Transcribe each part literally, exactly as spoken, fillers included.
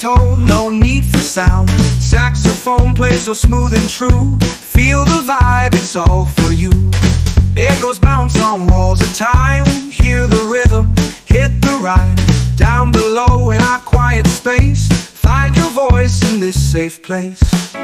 tone, no need for sound. Saxophone plays so smooth and true. Feel the vibe, it's all for you. Echoes bounce on walls of time. Hear the rhythm, hit the rhyme. Down below in our quiet space, find your voice in this safe place.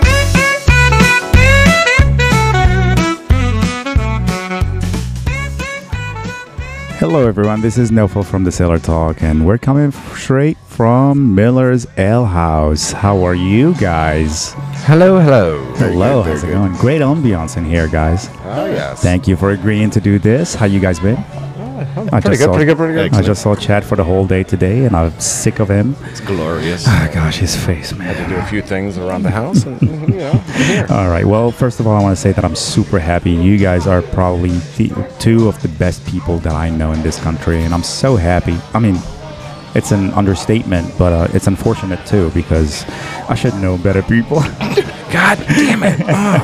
Hello everyone, this is Nofel from the Sailor Talk, and we're coming straight from Miller's Ale House. How are you guys? Hello, hello. Hello, how's it going? Great ambiance in here, guys. Oh, yes. Thank you for agreeing to do this. How you guys been? Oh, I pretty just good, saw, pretty good, pretty good. I just saw Chad for the whole day today, and I'm sick of him. It's glorious. Oh gosh, his face, man. Had to do a few things around the house, and, you know, I'm here. All right. Well, first of all, I want to say that I'm super happy. You guys are probably the two of the best people that I know in this country, and I'm so happy. I mean, it's an understatement, but uh, it's unfortunate too because I should know better people. God damn it.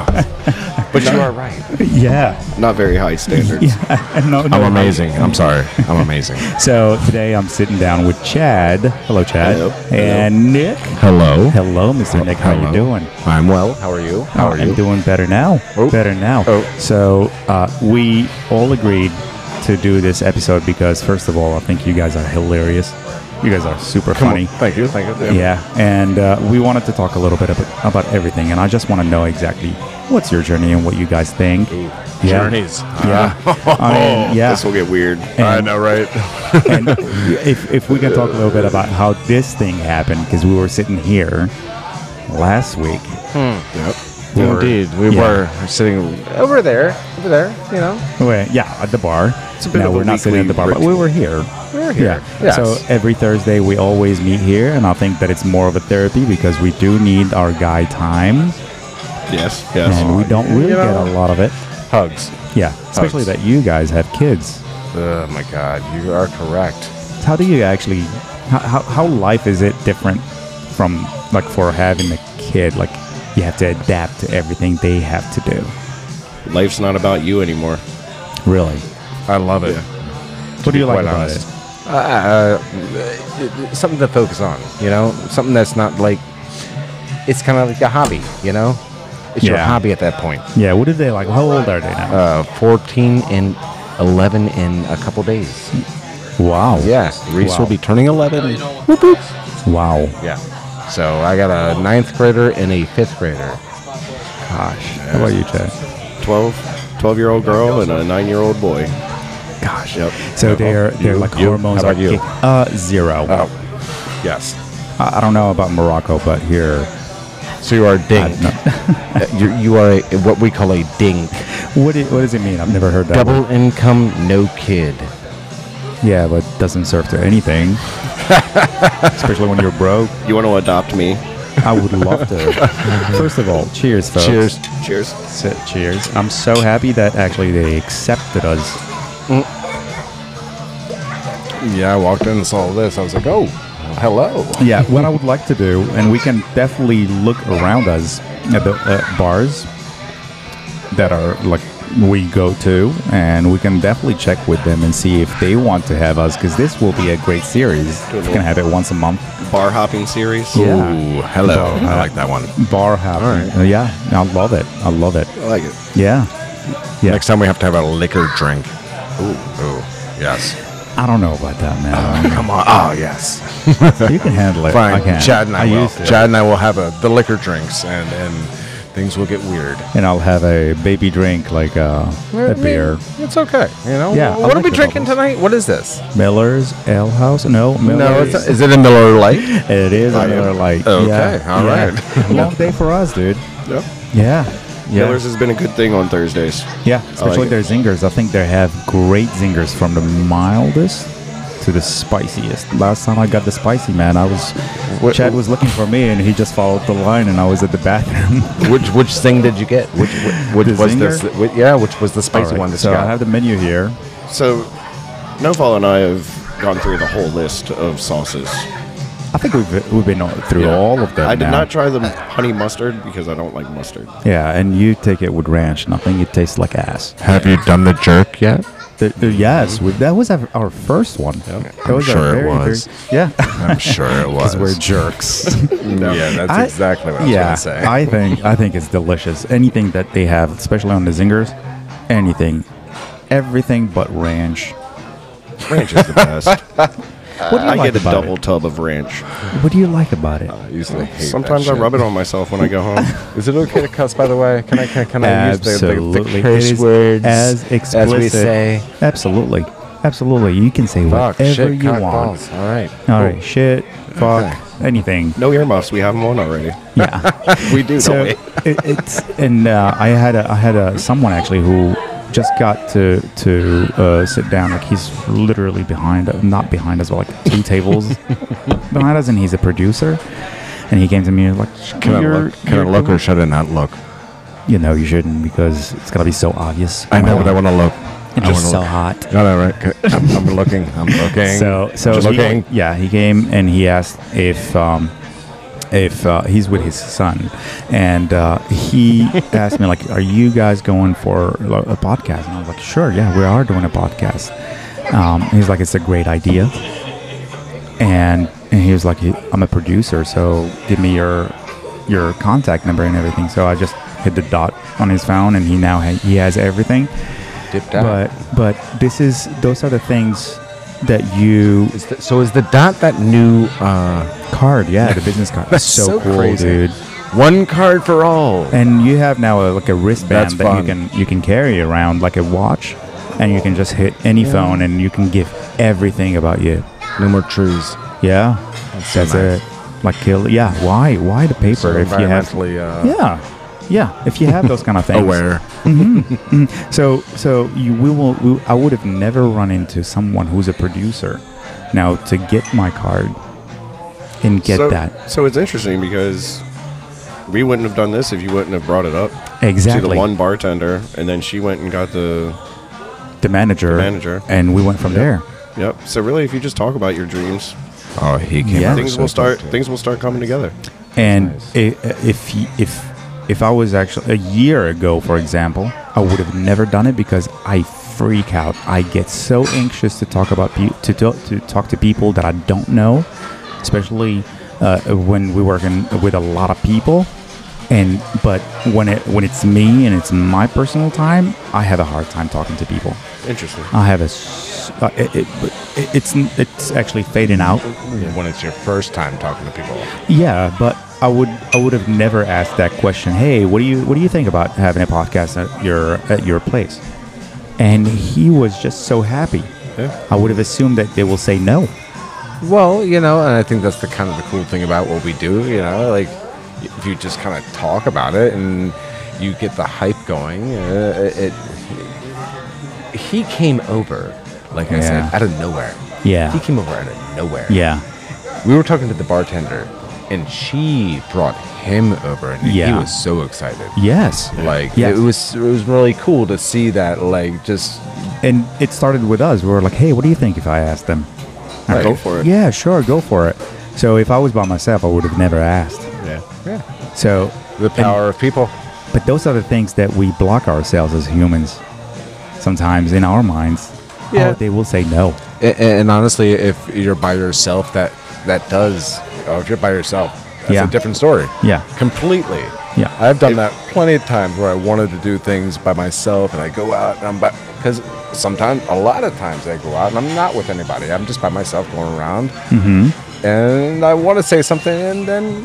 Oh. But you are right. Yeah. Not very high standards. Yeah. No, no, I'm amazing. I'm sorry. I'm amazing. So today I'm sitting down with Chad. Hello, Chad. Hello. And Nick. Hello. Hello, Mister Nick. How Hello. you doing? I'm well. How are you? How Oh, are I'm you? doing better now. Oh. Better now. Oh. So uh, we all agreed to do this episode because, first of all, I think you guys are hilarious. You guys are super Come funny. on. Thank you. Thank you. Yeah, and uh, we wanted to talk a little bit about, about everything, and I just want to know exactly what's your journey and what you guys think. Ooh, Yeah. Journeys. Yeah, I mean, yeah. This will get weird. I know, right? And if if we can talk a little bit about how this thing happened, because we were sitting here last week. Yep. We were- Indeed. We yeah. were sitting over there. Over there, you know. Well, yeah, at the bar. It's a bit no, of a we're not sitting at the bar, weekly but we were here. We were here. Yeah. Yes. So every Thursday we always meet here, and I think that it's more of a therapy because we do need our guy time, Yes. Yes. and we don't really You get know. a lot of it. Hugs. Yeah, especially Hugs. that you guys have kids. Oh, my God. You are correct. How do you actually? How how, how life is it different from like for having a kid? Like you have to adapt to everything they have to do. Life's not about you anymore. Really? I love it. What do you like quite about honest. it? Uh, uh, something to focus on, you know? Something that's not like, it's kind of like a hobby, you know? It's your Yeah. hobby at that point. Yeah. What did they like? How old are they now? Uh, fourteen and eleven in a couple days. Wow. Yeah, Reese Wow. will be turning eleven. Wow. Yeah. So I got a ninth grader and a fifth grader. Gosh. How about you, Chad? twelve, twelve-year-old girl and a nine-year-old boy. Gosh. Yep. So they're they're You? like You? hormones. How about are you? kick- Uh, zero. Oh, yes. I, I don't know about Morocco, but here, So you are a I dink. don't know. Uh, you, you are a, what we call a dink. what do, what does it mean? I've never heard that. Double word. income, no kid. Yeah, but doesn't serve to anything. Especially when you're broke. You want to adopt me? I would love to. First of all, cheers, folks. Cheers. Cheers. So- cheers. I'm so happy that actually they accepted us. Yeah, I walked in and saw this. I was like, oh, hello. Yeah, what I would like to do, and we can definitely look around us at the uh, bars that are like we go to, and we can definitely check with them and see if they want to have us, because this will be a great series. We can have it once a month. Bar hopping series. Yeah. Ooh, hello. I like that one. Bar hopping. All right. Uh, yeah, I love it. I love it. I like it. Yeah. Yeah. Next time we have to have a liquor drink. Ooh, ooh, yes. I don't know about that, man. Come on. Oh, yes. You can handle it. Fine. I can. Chad and I, will. used to. Chad and I will have a, the liquor drinks, and, and things will get weird. And I'll have a baby drink like uh, a beer. It's okay. You know. Yeah, I What like are we the drinking bubbles. tonight? What is this? Miller's Ale House? No, Miller's. No, it's a, is it a Miller Lite? It is a I am. Miller Lite. Okay, yeah, all yeah. right. Long day for us, dude. Yep. Yeah. Yeah. Miller's has been a good thing on Thursdays. Yeah, especially it. their zingers. I think they have great zingers from the mildest to the spiciest. Last time I got the spicy, man, I was What- Chad was looking for me, and he just followed the line, and I was at the bathroom. which which thing did you get? Which which, which The was zinger? this? Which, yeah, which was the spicy All right, one that so you I got? have the menu here. So, Nofal and I have gone through the whole list of sauces. I think we've we've been through Yeah. all of them. I did now. not try the honey mustard because I don't like mustard. Yeah, and you take it with ranch. Nothing. It tastes like ass. Have you done the jerk yet? The, the, yes, we, that was our, our first one. That I'm was our sure it very, was. very- yeah. I'm sure it was. Because we're jerks. Yeah, that's I- exactly what I was yeah, going to say. I think I think it's delicious. Anything that they have, especially on the zingers, anything, everything but ranch. Ranch is the best. What do you I like get a about double it? tub of ranch. What do you like about it? I usually hate Sometimes that I shit. rub it on myself when I go home. Is it okay to cuss, by the way? Can I can, can I use the, the, the Absolutely. curse It is words as explicit as we say? Absolutely, absolutely. You can say Fuck, whatever shit, you cock, want. balls. All right. All right, shit, fuck, anything. No earmuffs. We have them on already. Yeah. We do, So don't we? it, it's and uh, I had a I had a someone actually who just got to to uh, sit down. Like he's literally behind, not behind us, but like two tables behind us, and he's a producer. And he came to me like, Can I "You're- look? Can I you're look or cool." should I not look? You know, you shouldn't because it's gonna be so obvious. I know, but I want to look. It's I just wanna so look. hot. No, no, right. Okay. I'm, I'm looking. I'm looking. So, so Just he- looking. yeah, he came and he asked if um, if uh, he's with his son, and uh, he asked me like, "Are you guys going for a podcast?" And I was like, "Sure, yeah, we are doing a podcast." Um, he's like, "It's a great idea," and and he was like, "I'm a producer, so give me your your contact number and everything." So I just hit the dot on his phone, and he now ha- he has everything. Dipped out. But but this is those are the things that you Is the, so is the dot that new uh, card, yeah, the business card. That's so, so cool, crazy. dude. one card for all? And you have now a, like a wristband That's that fun. you can you can carry around like a watch, and you can just hit any phone and you can give everything about you. No more trees. Yeah, That's so that's nice. it. Like kill. Yeah, why why the paper So if you have? environmentally, uh, Yeah, yeah. If you have those kind of things. aware. So so you we will. We, I would have never run into someone who's a producer. Now to get my card and get so, that So it's interesting because we wouldn't have done this if you wouldn't have brought it up to exactly. the one bartender, and then she went and got the. the manager, The manager. and we went from Yep. there. Yep. So really, if you just talk about your dreams, Oh, he came Yeah. over things so will start. quick, too. Things will start coming together. And nice. i- if he- if if I was actually a year ago, for example, I would have never done it because I freak out. I get so anxious to talk about pe- to talk, to talk to people that I don't know, especially uh, when we work in, with a lot of people. And but when it when it's me and it's my personal time, I have a hard time talking to people. Interesting. I have a s- uh, it, it, it, it's it's actually fading out. When it's your first time talking to people. Yeah, but I would I would have never asked that question. Hey, what do you what do you think about having a podcast at your at your place? And he was just so happy. Yeah. I would have assumed that they will say no. Well, you know, and I think that's the kind of the cool thing about what we do. You know, like if you just kind of talk about it and you get the hype going, uh, it, it. He came over, like I Yeah. said, out of nowhere. Yeah. He came over out of nowhere. Yeah. We were talking to the bartender, and she brought him over, and he Yeah. was so excited. Yes. Like Yes. it was, it was really cool to see that. Like just And it started with us. We were like, hey, what do you think if I asked them? Right. Go for it. Yeah, sure, go for it. So if I was by myself, I would have never asked. Yeah. yeah, So the power of people. But those are the things that we block ourselves as humans. Sometimes in our minds, Yeah. oh, they will say no. And, and honestly, if you're by yourself, that that does. Oh, if you're by yourself, that's Yeah. a different story. Yeah. Completely. Yeah. I've done that plenty of times where I wanted to do things by myself, and I go out and I'm by because sometimes, a lot of times, I go out and I'm not with anybody. I'm just by myself going around, Mm-hmm. and I want to say something, and then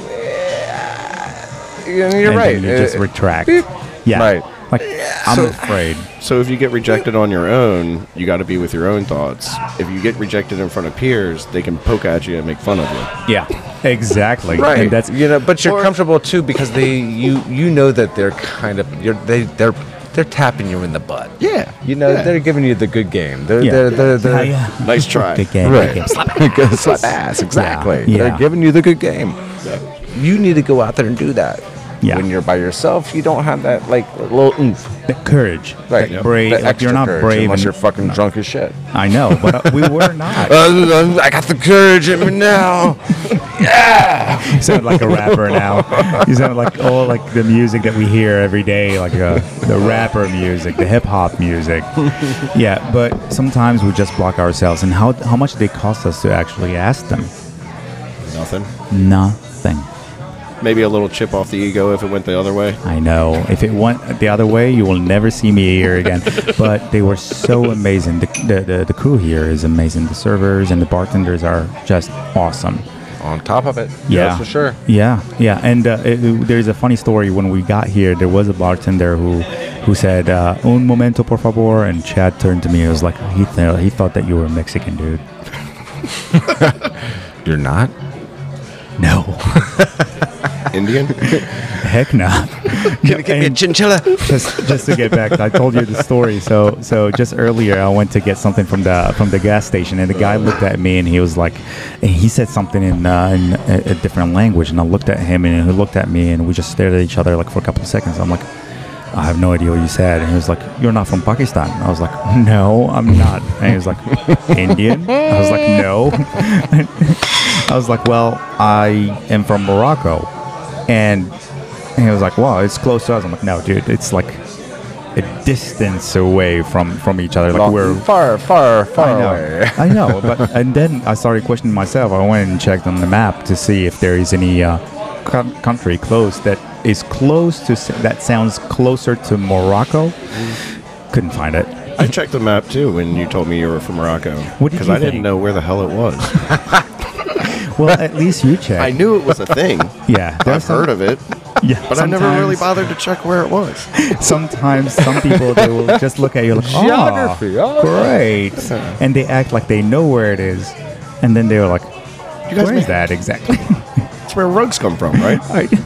yeah, you know, you're and right. Then you just It- retract. beep. Yeah. Right. Like I'm So- afraid. So if you get rejected on your own, you got to be with your own thoughts. If you get rejected in front of peers, they can poke at you and make fun of you. Yeah. Exactly. Right. And that's you know, but you're Or- comfortable too because they you you know that they're kind of you're they they're they're tapping you in the butt. Yeah. You know, Yeah. they're giving you the good game. They're yeah. they're they're, they're Yeah, yeah. Nice try. Good game. right. Good game. Slap Good slap ass. Exactly. Yeah. They're giving you the good game. You need to go out there and do that. Yeah. When you're by yourself, you don't have that like little oomph. The courage, Right. that brave. That Like, you're extra not courage, brave, unless and- you're fucking drunk as shit. I know, but uh, we were not. Uh, I got the courage in me now. You sound like a rapper now. You sound like all like the music that we hear every day, like uh, the rapper music, the hip hop music. Yeah, but sometimes we just block ourselves. And how how much they cost us to actually ask them? Nothing. Nothing. Maybe a little chip off the ego if it went the other way. I know. If it went the other way, you will never see me here again. But they were so amazing. The, the, the, the crew here is amazing. The servers and the bartenders are just awesome. On top of it, Yeah, that's for sure. Yeah, yeah. And uh, it, it- there's a funny story. When we got here, there was a bartender who who said, uh, "Un momento, por favor." And Chad turned to me. It was like he th- he thought that you were Mexican, dude. You're not. No, Indian? heck no. Can you give me a And- chinchilla? just just to get back, I told you the story. So so just earlier, I went to get something from the from the gas station, and the guy looked at me, and he was like, and he said something in, uh, in a, a different language, and I looked at him, and he looked at me, and we just stared at each other like for a couple of seconds. I'm like, I have no idea what you said, and he was like, "You're not from Pakistan." I was like, "No, I'm not." And he was like, "Indian?" I was like, "No." I was like, "Well, I am from Morocco," and and he was like, "Wow, it's close to us." I'm like, "No, dude, it's like a distance away from from each other. Like we're far, far, far I know, away. I know." But and then I started questioning myself. I went and checked on the map to see if there is any uh, co- country close that is close to s- that sounds closer to Morocco. Couldn't find it. I checked the map too when you told me you were from Morocco. What did Because you I didn't think? know where the hell it was. Well, at least you checked. I knew it was a thing. Yeah, I've heard of it, Yeah, but I never really sometimes- bothered to check where it was. Sometimes some people they will just look at you like, oh, Geography, oh, great, and they act like they know where it is, and then they're like, You guys where is make- that exactly? That's where rugs come from, right?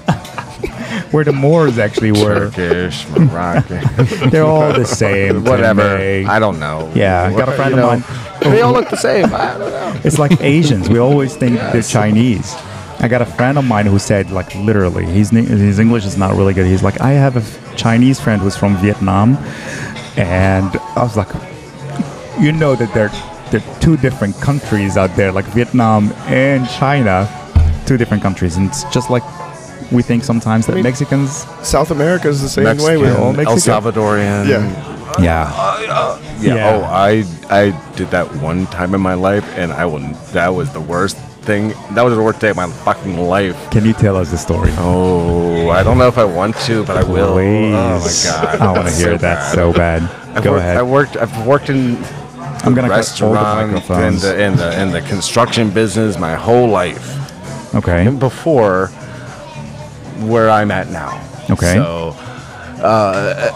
Where the Moors actually were. Turkish, Moroccan, They're all the same. to whatever. me. I don't know. Yeah, I got a friend You of know, mine. They all look the same. I don't know. It's like Asians. We always think they're Chinese. I got a friend of mine who said, like, literally, his ni- his English is not really good. He's like, I have a f- Chinese friend who's from Vietnam, and I was like, you know that they're they're two different countries out there, like Vietnam and China, two different countries, and it's just like we think sometimes that mean- Mexicans, South America is the same Mexican, way. We're all El Mexican. Salvadorian. Yeah. yeah, Yeah. Yeah. Oh, I I did that one time in my life, and I will. That was the worst thing. That was the worst day of my fucking life. Can you tell us the story? Oh, I don't know if I want to, but I will. Please. Oh my god. I want to That's hear so that bad. so bad. I've Go worked, ahead. I worked. I've worked in I'm gonna cut all the restaurant and microphones. the, in the in the construction business my whole life. Okay. And before where I'm at now. Okay. So, uh,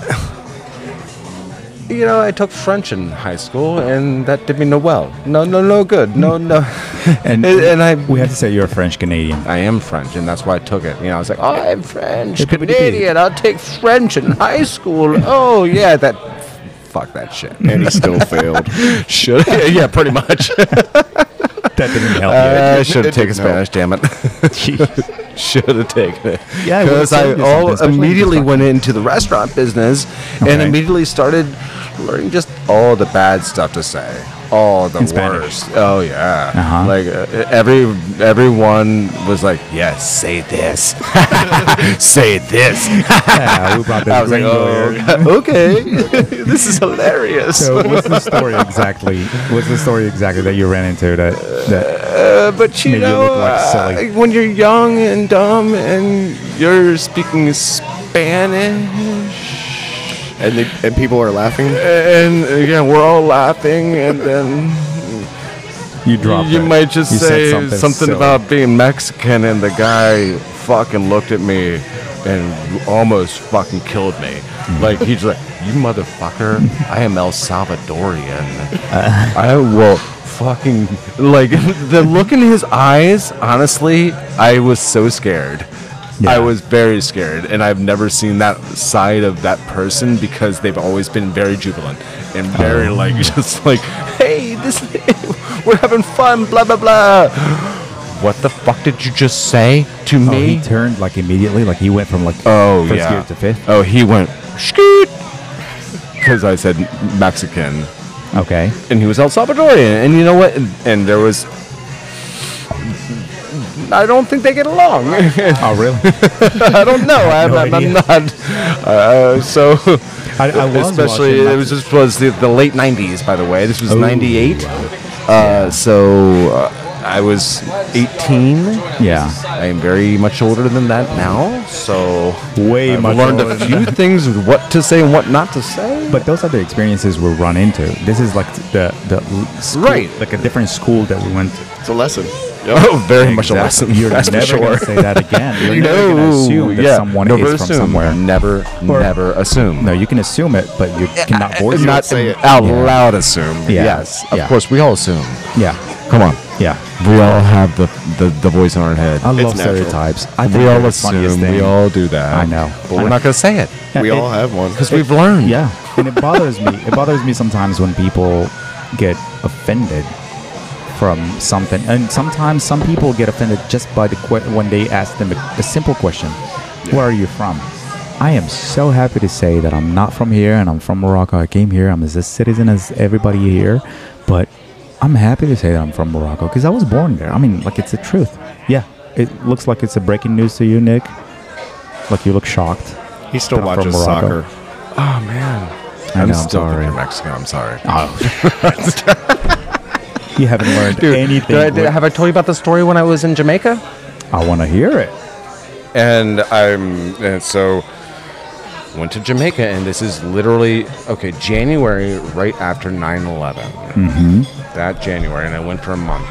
you know, I took French in high school, and that did me no well. No, no, no good. No, no. And, and, and I, we have to say you're a French Canadian. I am French, and that's why I took it. You know, I was like, oh, I'm French Yeah, but we did. Canadian. I'll take French in high school. Oh, yeah, that. Fuck that shit. And he still failed. Should yeah, pretty much. That didn't help I it should have didn't taken help. Spanish. Damn it. you. Should have taken it. Yeah, I would've because I saved you all something, especially immediately in went into the restaurant business Okay. and immediately started learning just all the bad stuff to say, all the In Spanish. worst. Oh yeah, Uh-huh. like uh, every everyone was like, yes, say this, say this. Yeah, we brought the I was like, gringo here. oh, okay, this is hilarious. So what's the story exactly? What's the story exactly that you ran into that that Uh, but you Made you know, look like uh, silly. when you're young and dumb and you're speaking Spanish, And, they, and people are laughing. and uh, yeah, we're all laughing, and then you dropped? you it? might just You said say something something, silly. about being Mexican, and the guy fucking looked at me and almost fucking killed me. Mm-hmm. Like he's like, "You motherfucker, I am El Salvadorian. I will fucking like." The look in his eyes. Honestly, I was so scared. Yeah. I was very scared, and I've never seen that side of that person because they've always been very jubilant and very like just like, "Hey, this we're having fun," blah blah blah. what the fuck did you just say to Oh, me? he turned like immediately, like he went from like Oh, first yeah. gear to fifth. Oh, he went scoot because I said Mexican, Okay. and he was El Salvadorian, and you know what? And, and there was. I don't think they get along. Oh, really? I don't know. I'm, no I'm, I'm idea. not. Uh, so, I, I was especially watching it was this was the, the late nineties, by the way. This was Ooh. ninety-eight. Uh, so uh, I was eighteen. Yeah. I am very much older than that now. So Way I've much learned older a than few things of what to say and what not to say. But those are the experiences we run into. This is like the the l- school, Right. like a different school that we went to. It's a lesson. Oh, very much a lesson. You're That's never for gonna sure. say that again. You're You never gonna know, assume that yeah, someone never is from assume. somewhere. Never, Or- never assume. No, you can assume it, but you cannot voice not it. say it. out Yeah. loud assume. Yeah. Yes, of Yeah. course we all assume. Yeah, Come on, yeah. we all have the the, the voice in our head. I love natural. stereotypes. I think we they're all the funniest assume. We thing. all do that. I know. but I we're know. not going to say it Yeah, We it- all have one. because we've learned. Yeah, and it bothers me. It bothers me sometimes when people get offended from something, and sometimes some people get offended just by the que- when they ask them a, a simple question: "Where are you from?" I am so happy to say that I'm not from here, and I'm from Morocco. I came here. I'm as a citizen as everybody here, but I'm happy to say that I'm from Morocco because I was born there. I mean, like, it's the truth. Yeah, it looks like it's a breaking news to you, Nick. Like, you look shocked. He still But I'm from watches Morocco. soccer. Oh man, I I'm know, I'm still sorry. thinking Mexican. I'm sorry. Oh. You haven't learned Dude, anything. did I, did- with- have I told you about the story when I was in Jamaica? I want to hear it. And I'm and so went to Jamaica, and this is literally okay. January, right after nine eleven. Mm-hmm. That January, and I went for a month.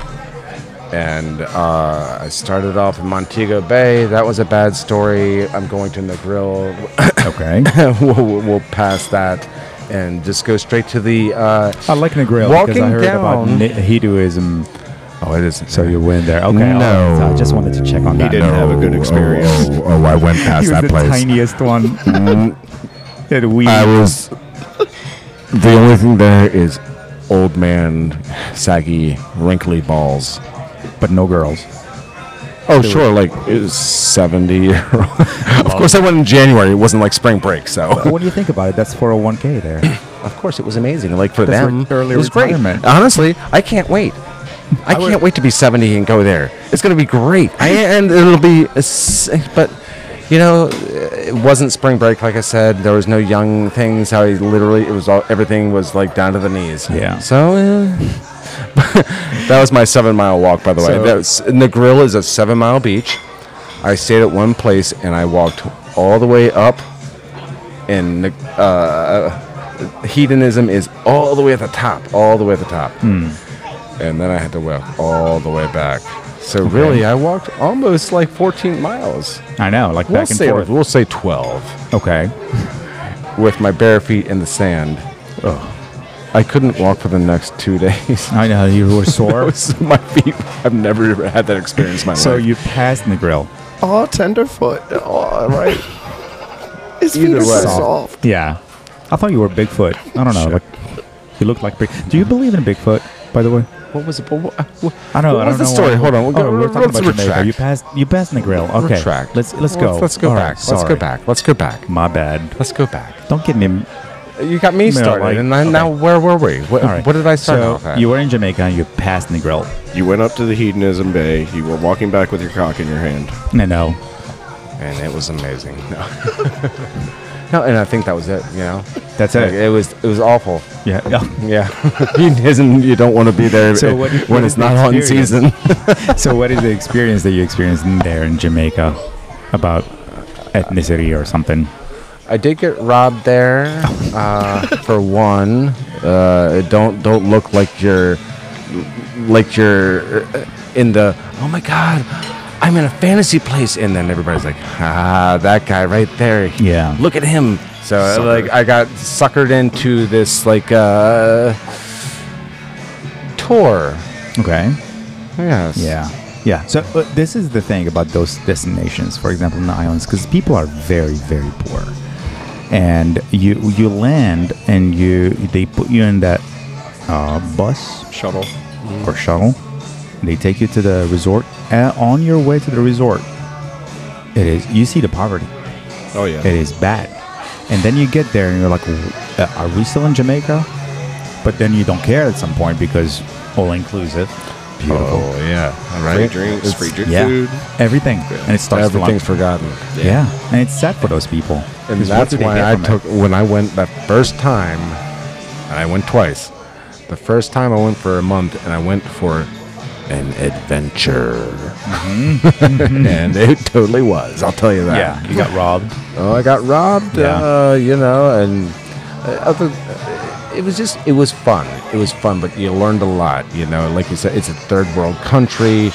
And uh, I started off in Montego Bay. That was a bad story. I'm going to Negril. Okay. we'll, we'll we'll pass that and just go straight to the. Uh, I like Negril because I Walking heard about down- Ni- Hinduism. oh, it is. So you went there. Okay. all No. right, so I just wanted to check on He that. didn't have a good experience. Oh, oh, I went past He was that the place. tiniest one. that we. I was. The only thing there is old man, saggy, wrinkly balls. but no girls. Oh, sure, like it was seventy year old. Of course, I went in January. It wasn't like spring break, so. But when you think about it, that's four oh one k there. Of course, it was amazing. Like for That's them, like early it was retirement. great. Honestly, I can't wait. I, can't wait to be seventy and go there. It's going to be great. I, and it'll be, a s- but you know, it wasn't spring break. Like I said, there was no young things. How he literally, it was all everything was like down to the knees. Yeah. So. Uh, that was my seven mile walk, by the way. So- That was, Negril is a seven mile beach. I stayed at one place and I walked all the way up, and uh, hedonism is all the way at the top, all the way at the top. Hmm. And then I had to walk all the way back. So really, I walked almost like fourteen miles. I know, like We'll back and say, forth. we'll say twelve Okay. with my bare feet in the sand. I couldn't walk for the next two days. I know you were It sore. was- my feet, I've never ever had that experience in my So life. you passed Negril. Oh, tenderfoot. Oh, right. His Either feet are so way. soft. Yeah. I thought you were Bigfoot. I don't know. Sure. Like, you look like Big. Do you believe in Bigfoot, by the way? What was it? What, what, what, I don't know. what I was don't the know story? why- Hold on. We'll oh, go, we're talking let's about Jamaica. retract. You passed. You passed Negril. Okay. Retract. Let's let's go. Let's, let's go All back. right, Let's go sorry. back. Let's go back. My bad. Let's go back. Don't get me. You got me No, started, like- and then okay. now where were we? What, All right. what did I start so off at? you were in Jamaica and you passed Negril. You went up to the Hedonism Bay. You were walking back with your cock in your hand. No, no. and it was amazing. No. no, and I think that was it. You know, That's Like, it. it was it was awful. Yeah. Yeah, Hedonism, you don't want to be there So i- what- when what it's is the not on experience? season. So what is the experience that you experienced in there in Jamaica about ethnicity or something? I did get robbed there. Uh, for one, uh, don't don't look like you're like you're uh, in the. Oh my God, I'm in a fantasy place, and then everybody's like, ah, that guy right there. Yeah. Look at him. So Sucker. like I got suckered into this like uh, tour. Okay. Yes. Yeah. Yeah. So uh, this is the thing about those destinations, for example, in the islands, because people are very, very poor, and you you land and you they put you in that uh, bus Shuttle. or shuttle. They take you to the resort, uh, on your way to the resort, it is you see the poverty. Oh yeah. It is bad. And then you get there and you're like, uh, are we still in Jamaica? But then you don't care at some point because all inclusive. Beautiful. Oh yeah, Free right. drinks, It's- free drink, Yeah. food. Everything. And it starts to Everything's lump- forgotten. Yeah. And it's sad for those people. And 'Cause what that's do they why get I from it? took when I went that first time, and I went twice. The first time I went for a month, and I went for an adventure, and it totally was. I'll tell you that. Yeah, you got robbed. Oh, I got robbed. Yeah. Uh, you know, and uh, other. It was just. It was fun. It was fun, but you learned a lot. You know, like you said, it's a third world country.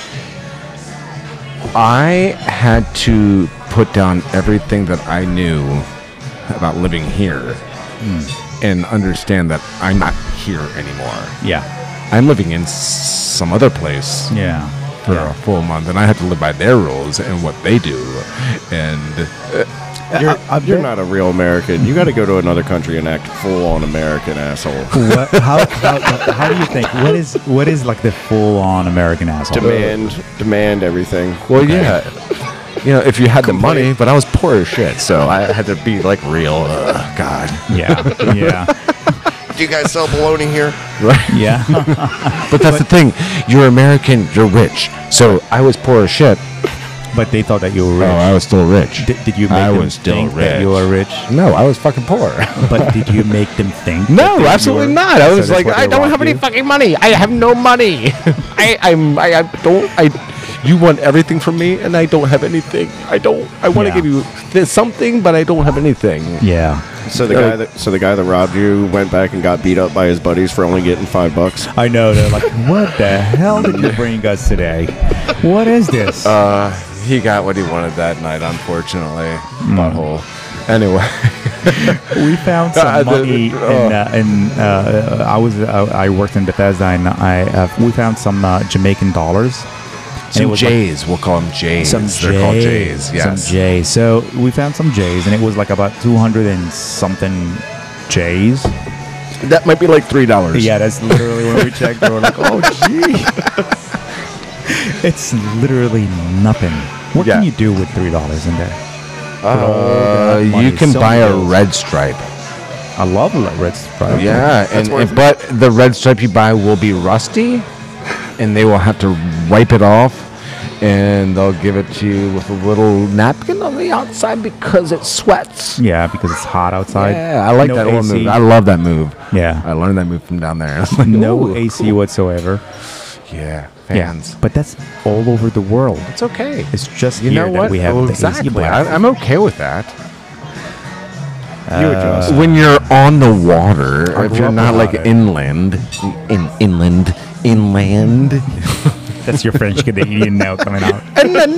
I had to put down everything that I knew about living here and understand that I'm not here anymore. Yeah. I'm living in s- some other place Yeah. for Yeah. a full month, and I have to live by their rules and what they do. And You're, I- I you're bet- not a real American. You got to go to another country and act full on American asshole. What, how, how, how do you think? What is what is like the full-on American asshole? Demand, demand everything. well, yeah, you know, if you had the money, but I was poor as shit, so I had to be like real. Uh, God, Yeah, yeah, Do you guys sell bologna here? right? yeah. But that's the thing. You're American. You're rich. So I was poor as shit. But they thought that you were rich. Oh, I was still rich. Did, did you make I them was still think that rich. you were rich? No, I was fucking poor. But did you make them think? that No, they- absolutely you were- not. I so was that's like, what I they don't robbed have any you? fucking money. I have no money. I, I'm, I, I don't. I. You want everything from me, and I don't have anything. I don't. I want to Yeah. give you th- something, but I don't have anything. Yeah, So the guy that so the guy that robbed you went back and got beat up by his buddies for only getting five bucks. I know. They're like, what the hell did you bring us today? What is this? Uh, he got what he wanted that night, unfortunately. Butthole. Anyway, we found some Uh, the- money oh. in, uh, in uh, I was uh, I worked in Bethesda and I uh, we found some uh, Jamaican dollars. And it some was like- J's. We'll call them J's. some They're called J's. Yes. Some J's. So we found some J's, and it was like about two hundred and something J's. That might be like three dollars. Yeah, that's literally when we checked. We were like, oh, gee. It's literally nothing. What Yeah. can you do with three dollars in there? Uh, that money, you can so buy a bills. red stripe. I love the red stripe. Yeah, and, worth and but the red stripe you buy will be rusty, and they will have to wipe it off, and they'll give it to you with a little napkin on the outside because it sweats. Yeah, because it's hot outside. Yeah, I like No that old A C. move. I love that move. Yeah. I learned that move from down there. I was like, No ooh, A C cool. whatsoever. Yeah, Yeah, fans. but that's all over the world. It's okay. It's just You here know that what? we have Well, the exactly. A C I, blast. I'm okay with that. You adjust. When you're on the water, I if grew you're up not without like it. inland, in inland, inland, That's your French Canadian now coming out. inland,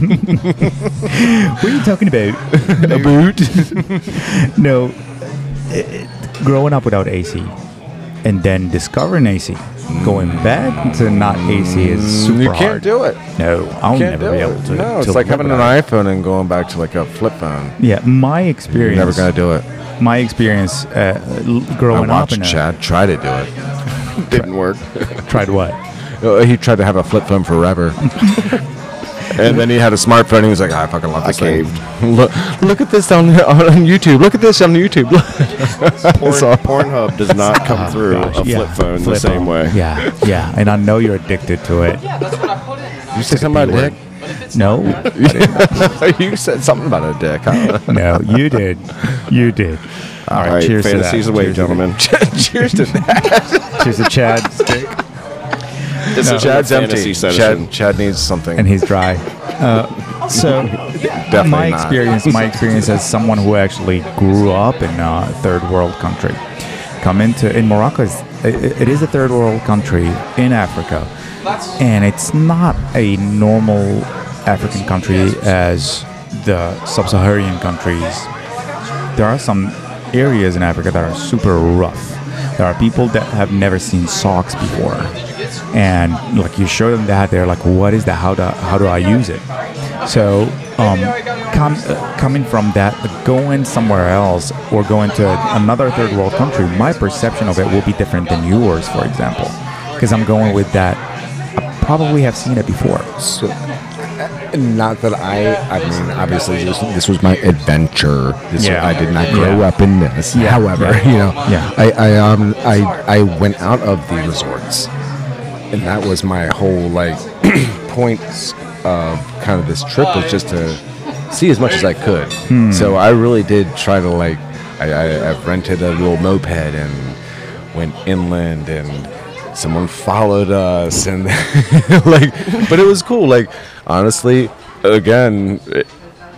What are you talking about? a boot. No, it, it- growing up without A C and then discovering A C, going back to not A C is super You can't hard. do it. No, I'll Can't never do be it. able to. No, to it's like live having an without it. iPhone and going back to like a flip phone. Yeah, my You're experience. never gonna do it. My experience uh, l- I growing up watched in a, Chad try to do it. Didn't work. tried what? Uh, He tried to have a flip phone forever. And then he had a smartphone. And he was like, "I fucking love I this thing. caved. Look, look at this on, on YouTube. Look at this on YouTube." Porn, So- Pornhub does not come through a flip Yeah, phone the flip same phone. way. Yeah, yeah, and I know you're addicted to it. You said something about a dick. No, You said something about a dick. Huh? no, you did, you did. All right, All right, cheers to that. fantasies away, Cheers to gentlemen. Cheers to that. that. Cheers to Chad's dick. This is Chad's a empty. fantasy session. Chad, Chad needs something. And he's dry. Uh, so, Definitely my not. experience, my experience as someone who actually grew up in a third world country, come into in Morocco. Is, it, it is a third world country in Africa, and it's not a normal African country as the sub-Saharan countries. There are some areas in Africa that are super rough. There are people that have never seen socks before, and like you show them that, they're like, "What is that? How do how do I use it?" So, um, com- uh, coming from that, going somewhere else or going to another third world country, my perception of it will be different than yours, for example, because I'm going with that probably have seen it before. So, not that I, I mean, obviously this, this was my adventure. This Yeah. I did not grow Yeah. up in this. Yeah. However, Yeah. you know, Yeah. I, I um I I went out of the resorts, and that was my whole like points of kind of this trip was just to see as much as I could. Hmm. So I really did try to like I, I I've rented a little moped and went inland and someone followed us and like but it was cool like honestly again it,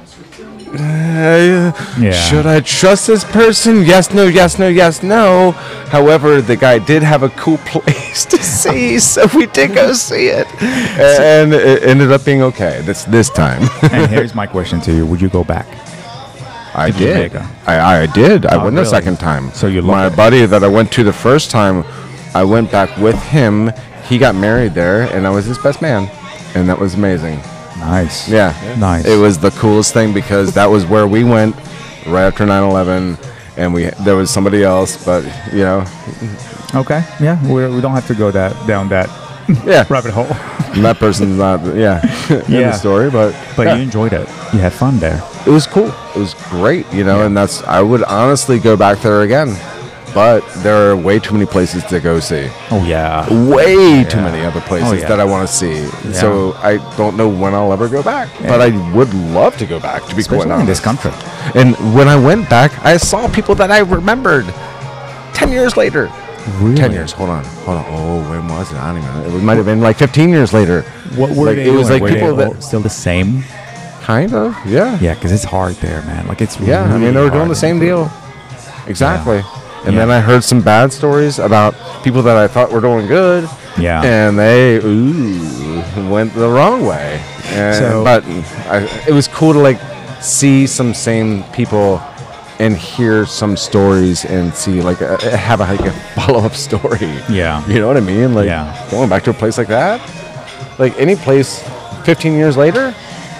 uh, Yeah. should I trust this person? Yes, no, yes, no, yes, no. However, the guy did have a cool place to see, so we did go see it, and it ended up being okay this this time. And here's my question to you: would you go back? I to did. Jamaica? I, I did. I Oh, went really? the second time. So you my loved it? buddy that I went to the first time, I went back with him. He got married there, and I was his best man, and that was amazing. Nice. Yeah, Nice. It was the coolest thing because that was where we went right after nine eleven, and we there was somebody else, but you know, Okay. Yeah. We're, we don't have to go that down that yeah, rabbit hole. that person's not yeah in Yeah. the story, but But yeah, you enjoyed it. You had fun there. it was cool. It was great, you know, Yeah. and that's I would honestly go back there again, but there are way too many places to go see. Oh yeah. Way too Yeah. many other places Oh, yeah. that I want to see. So I don't know when I'll ever go back, but I would love to go back. To be quite Especially in this honest. country. And when I went back, I saw people that I remembered ten years later. Really? ten years. Hold on. Hold on. Oh, when was it? I don't even know. It might have been like fifteen years later. What were like, they it was doing? like Were they people that all still the same? kind of, yeah. Yeah, because it's hard there, man. Like it's Yeah, I mean, really they were doing hard. the same deal. Exactly. And Yeah. then I heard some bad stories about people that I thought were doing good. Yeah. And they, ooh, went the wrong way. And, So- but I, it was cool to, like, see some same people and hear some stories and see, like, a, have a, like, a follow-up story. Yeah. You know what I mean? Like, Yeah. going back to a place like that. Like, any place fifteen years later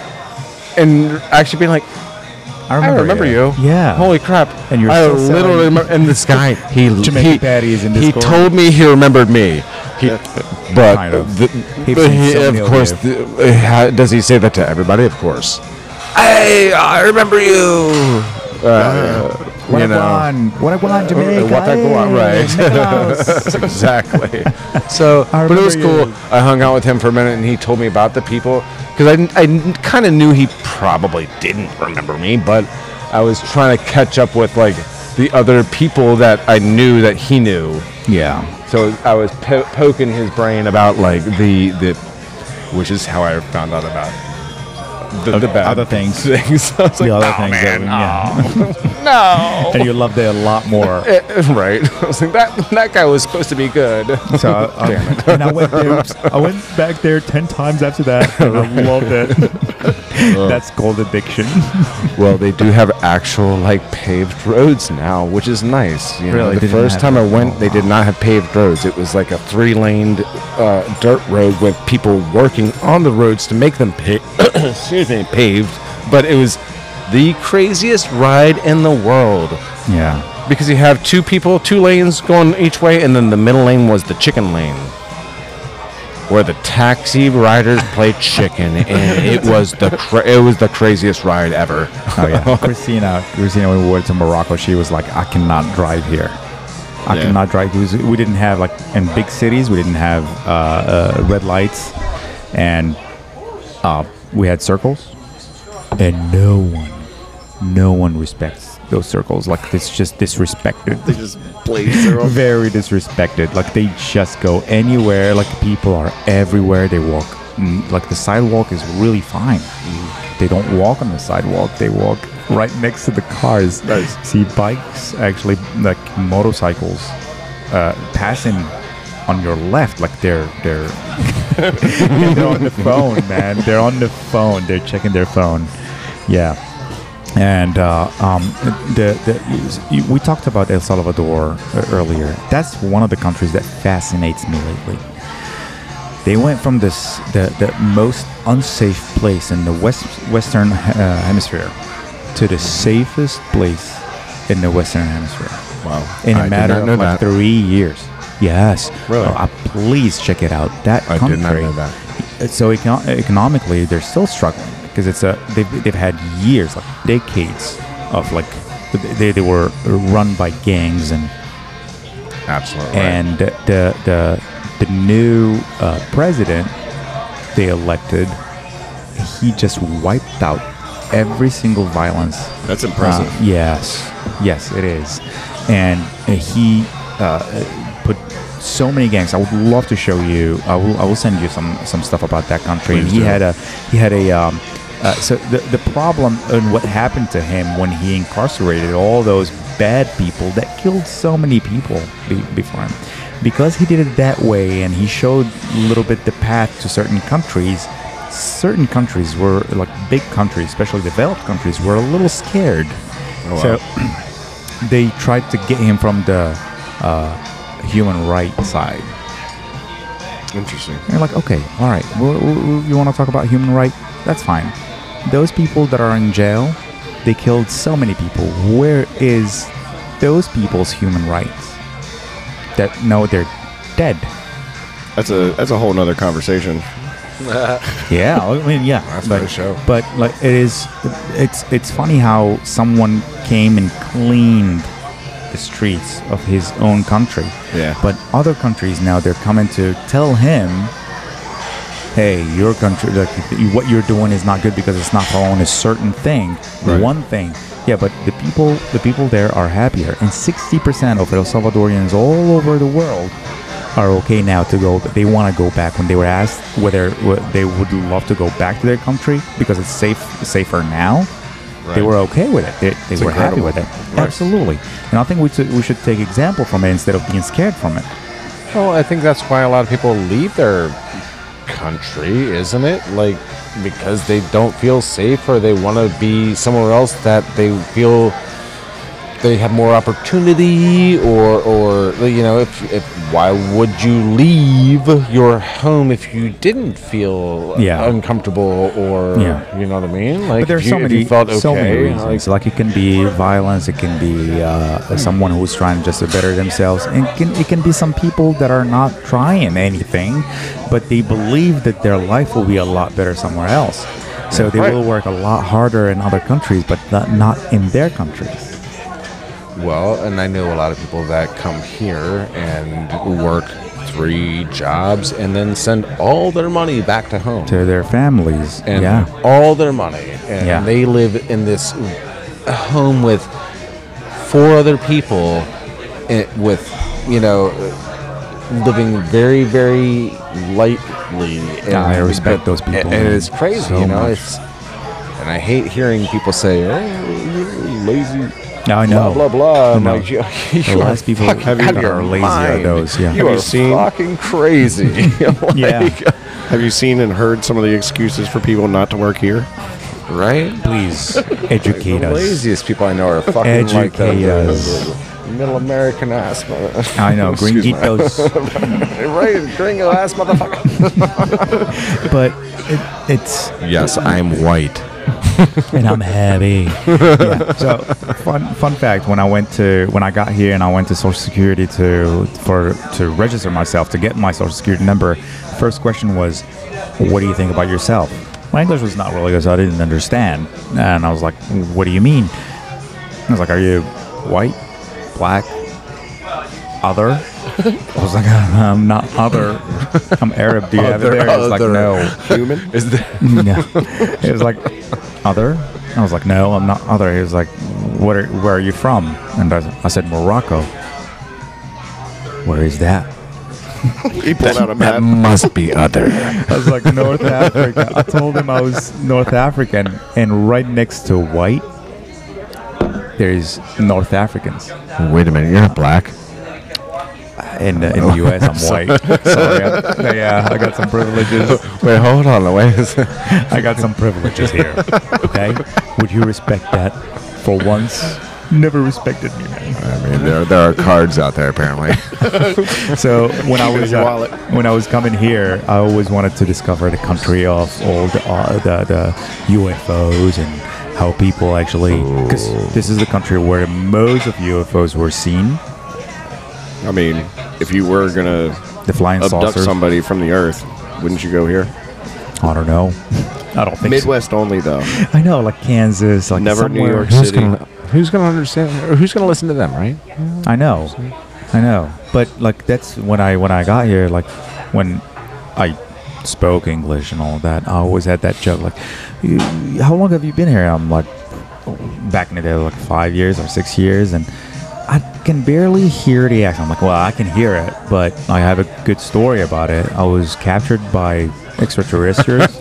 and actually being like, I I remember, remember you. Yeah. Holy crap. And you're I still literally selling remember. And this guy, he Jamaican he, patties in this he corner. told me he remembered me. He, but Kind of. the, He but seems he, so of course, familiar. the, uh, how- does he say that to everybody? Of course. Hey, I remember you. Uh, What you I know. want, what I want, Jamaica. What I want, hey, right? Nicholas. Exactly. So, I but it was remember cool. you. I hung out with him for a minute, and he told me about the people because I, I kind of knew he probably didn't remember me, but I was trying to catch up with like the other people that I knew that he knew. Yeah. So I was po- poking his brain about like the the, which is how I found out about the, the bad Other things. things. I was The like, other "Oh, things man, that we- no. And you loved it a lot more. Eh, right. I was like, that that guy was supposed to be good. So, uh, Damn it. and I went there. I went back there ten times after that, and I loved it. That's called addiction. Well, they do have actual like paved roads now, which is nice. You know, Really? the They didn't first have time I that? went, Oh, they did not have paved roads. It was like a three-laned uh, dirt road with people working on the roads to make them pa- excuse me, paved. But it was the craziest ride in the world Yeah. because you have two people, two lanes going each way, and then the middle lane was the chicken lane, where the taxi riders played chicken, and it was the cra- it was the craziest ride ever. Oh yeah. Christina, Christina, when we went to Morocco, she was like, "I cannot drive here. I Yeah. cannot drive." Because we didn't have like in big cities, we didn't have uh, uh, red lights, and uh, we had circles, and no one, no one respects those circles. Like it's just disrespected. They just blaze their own. Very disrespected. Like they just go anywhere. Like people are everywhere. They walk. mm, Like the sidewalk is really fine. They don't walk on the sidewalk. They walk right next to the cars. Nice. See bikes, actually, like motorcycles, uh, passing on your left. Like they're they're they're on the phone, man. They're on the phone. They're checking their phone. Yeah. And uh, um, the, the we talked about El Salvador uh, earlier. That's one of the countries that fascinates me lately. They went from this the, the most unsafe place in the west western uh, hemisphere to the safest place in the western hemisphere. Wow! In I a did matter not of know like that. three years. Yes. Really? Uh, please check it out. That I country. did not know that. Uh, So econ- economically, they're still struggling because it's a they've, they've had years, like decades, of like they, they were run by gangs and Absolutely. Right. and the the the new uh, president they elected, he just wiped out every single violence. That's impressive. Uh, yes, yes, it is, and uh, he uh, put so many gangs. I would love to show you. I will. I will send you some some stuff about that country. Please and he do. had a he had a. Um, uh, so the the problem and what happened to him when he incarcerated all those bad people that killed so many people be, before him, because he did it that way and he showed a little bit the path to certain countries. Certain countries were like big countries, especially developed countries, were a little scared. Oh, wow. So they tried to get him from the uh, human rights side. Interesting. And you're like, okay, all right, w- w- you want to talk about human rights? That's fine. Those people that are in jail, they killed so many people. Where is those people's human rights? That no, they're dead. That's a that's a whole nother conversation. Yeah, I mean, yeah, That's but, for the show. But like, it is, it's it's funny how someone came and cleaned the streets of his own country. Yeah. But other countries now they're coming to tell him, hey, your country, like what you're doing is not good because it's not following a certain thing, Right. one thing. Yeah, but the people, the people there are happier, and sixty percent of El Salvadorians all over the world are okay now to go. They want to go back. When they were asked whether wh- they would love to go back to their country because it's safe, safer now, they Right. were okay with it. They, they It's were happy incredible. with it. Right. Absolutely. And I think we should, we should take example from it instead of being scared from it. Well, I think that's why a lot of people leave their country, isn't it? Like, because they don't feel safe or they want to be somewhere else that they feel they have more opportunity, or, or you know, if, if why would you leave your home if you didn't feel Yeah. uncomfortable, or Yeah. you know what I mean? Like, But there's if you, so if many, you felt okay, so many reasons. like, Like, it can be violence, it can be uh, someone who's trying just to better themselves, and it can, it can be some people that are not trying anything, but they believe that their life will be a lot better somewhere else. So they Right. will work a lot harder in other countries, but not, not in their countries. well, and I know a lot of people that come here and work three jobs and then send all their money back to home. To their families. and yeah. all their money, and Yeah. they live in this home with four other people, eh, with you know, living very, very lightly. And, I respect those people, and, and man, it's crazy, so you know. much. It's and I hate hearing people say, "Oh, you're lazy." I know. Blah blah blah. I'm No. like, you, you The are last people fucking have out of that your are lazy are mind. those, yeah. You Have are you seen- fucking crazy. Like, Yeah. Have you seen and heard some of the excuses for people not to work here? right? Please educate The us. laziest people I know are fucking like the, Educate the, us. the middle American ass. mother- I know, Excuse me. gringitos. Right, gringo ass motherfucker. But it, it's Yes, I'm white. and I'm heavy. Yeah. So fun fun fact: when I went to when I got here and I went to Social Security to for to register myself to get my Social Security number, first question was, "What do you think about yourself?" My English was not really good, so I didn't understand, and I was like, "What do you mean?" I was like, "Are you white, black, other?" I was like, "I'm not other. I'm Arab. Do you have it Other, there?" He was like, other. "No." Human? Is that No. It was like, other? I was like, no, I'm not other. He was like, what are, where are you from? And I, I said, Morocco. Where is that? He pulled out a that map. must be other. I was like, North Africa. I told him I was North African. And right next to white, there's North Africans. Wait a minute, you're not black. In the, in the U S, I'm white. Sorry. I, yeah, I got some privileges. Wait, hold on. Wait. a sec. I got some privileges here. Okay? Would you respect that for once? Never respected me, man. I mean, there there are cards out there apparently. So when I Keep it in was your uh, wallet. when I was coming here, I always wanted to discover the country of all the uh, the, the U F Os and how people actually, because this is the country where most of U F Os were seen. I mean, if you were gonna The flying abduct saucers. somebody from the Earth, wouldn't you go here? I don't know. I don't think Midwest only, though. so. I know, like Kansas, like Never New somewhere. York Who's City. gonna Who's gonna understand? Or who's gonna listen to them, right? I know, I know. But like that's when I when I got here, like when I spoke English and all of that, I always had that joke like, "You- "How long have you been here?" I'm like, back in the day, like five years or six years, and I can barely hear the accent. I'm like, well, I can hear it, but I have a good story about it. I was captured by extraterrestrials,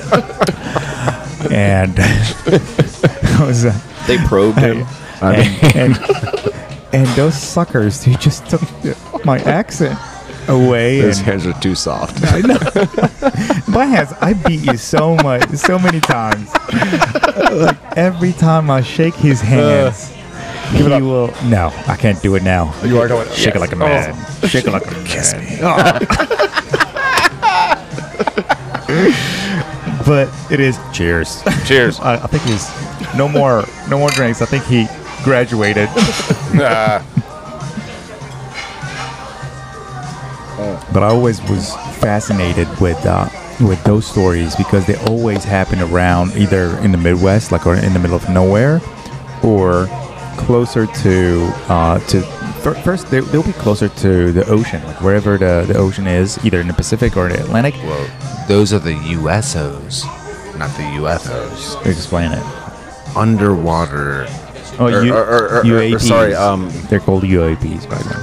and I was. Uh, They probed him. and, and, and those suckers, they just took my accent away. His And hands are too soft. I know. My hands, I beat you so much, so many times. Like every time I shake his hands, he will. No, I can't do it now. You are doing it. Shake it like a man. Shake it like a man. Kiss me. But it is. Cheers. Cheers. I, I think he's no more, no more drinks. I think he graduated. Nah. But I always was fascinated with uh, with those stories because they always happen around either in the Midwest, like or in the middle of nowhere, or closer to uh, to fir- first they, they'll be closer to the ocean, like wherever the, the ocean is, either in the Pacific or the Atlantic. Well, those are the U S Os, not the U F Os. Explain it. Underwater. Oh, Or- U- or- or- or- U A Ps. sorry, um, They're called U A Ps back then.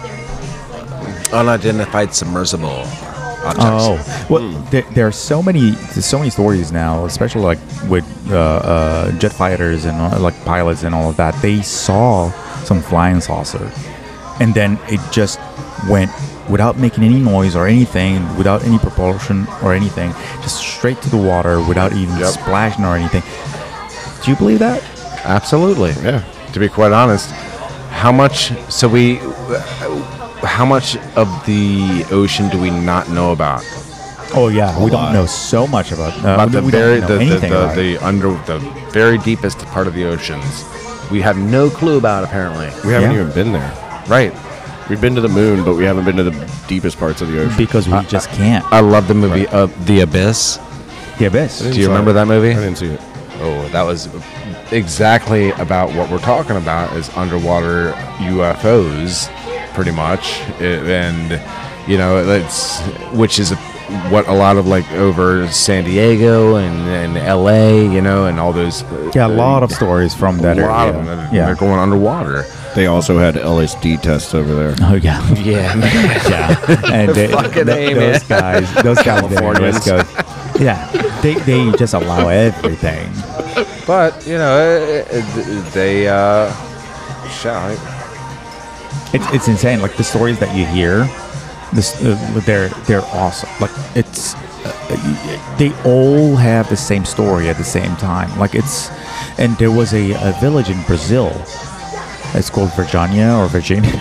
Unidentified submersible objects. Oh, well, there, there are so many, there's so many stories now, especially like with uh, uh, jet fighters and uh, like pilots and all of that. They saw some flying saucer, and then it just went without making any noise or anything, without any propulsion or anything, just straight to the water without even Yep. splashing or anything. Do you believe that? Absolutely. Yeah. To be quite honest, how much? So we, how much of the ocean do we not know about? Oh yeah, we don't lot. know so much about. Uh, About we, the we very don't know the, the, anything the, about it. the under the very deepest part of the oceans. We have no clue about apparently. We haven't Yeah. even been there. Right. We've been to the moon, but we haven't been to the deepest parts of the ocean. because we just can't. I love the movie uh, The Abyss. The abyss. Do you remember that movie? I didn't see it. Oh, that was exactly about what we're talking about is underwater U F Os, pretty much. It, and, you know, it's, which is a, what a lot of like over San Diego and, and L A, you know, and all those. uh, Yeah, a lot of stories from that a lot area. of them. They're, yeah. they're going underwater. They also had L S D tests over there. Oh yeah. Yeah. yeah. And they, Fucking th- A, those guys, those guys there on the West Californians. Coast. Yeah, they they just allow everything. But, you know, it, it, they, uh, shall It's it's insane. Like the stories that you hear, this uh, they're they're awesome. Like it's uh, they all have the same story at the same time. Like it's and there was a, a village in Brazil. It's called Virginia or Virginia.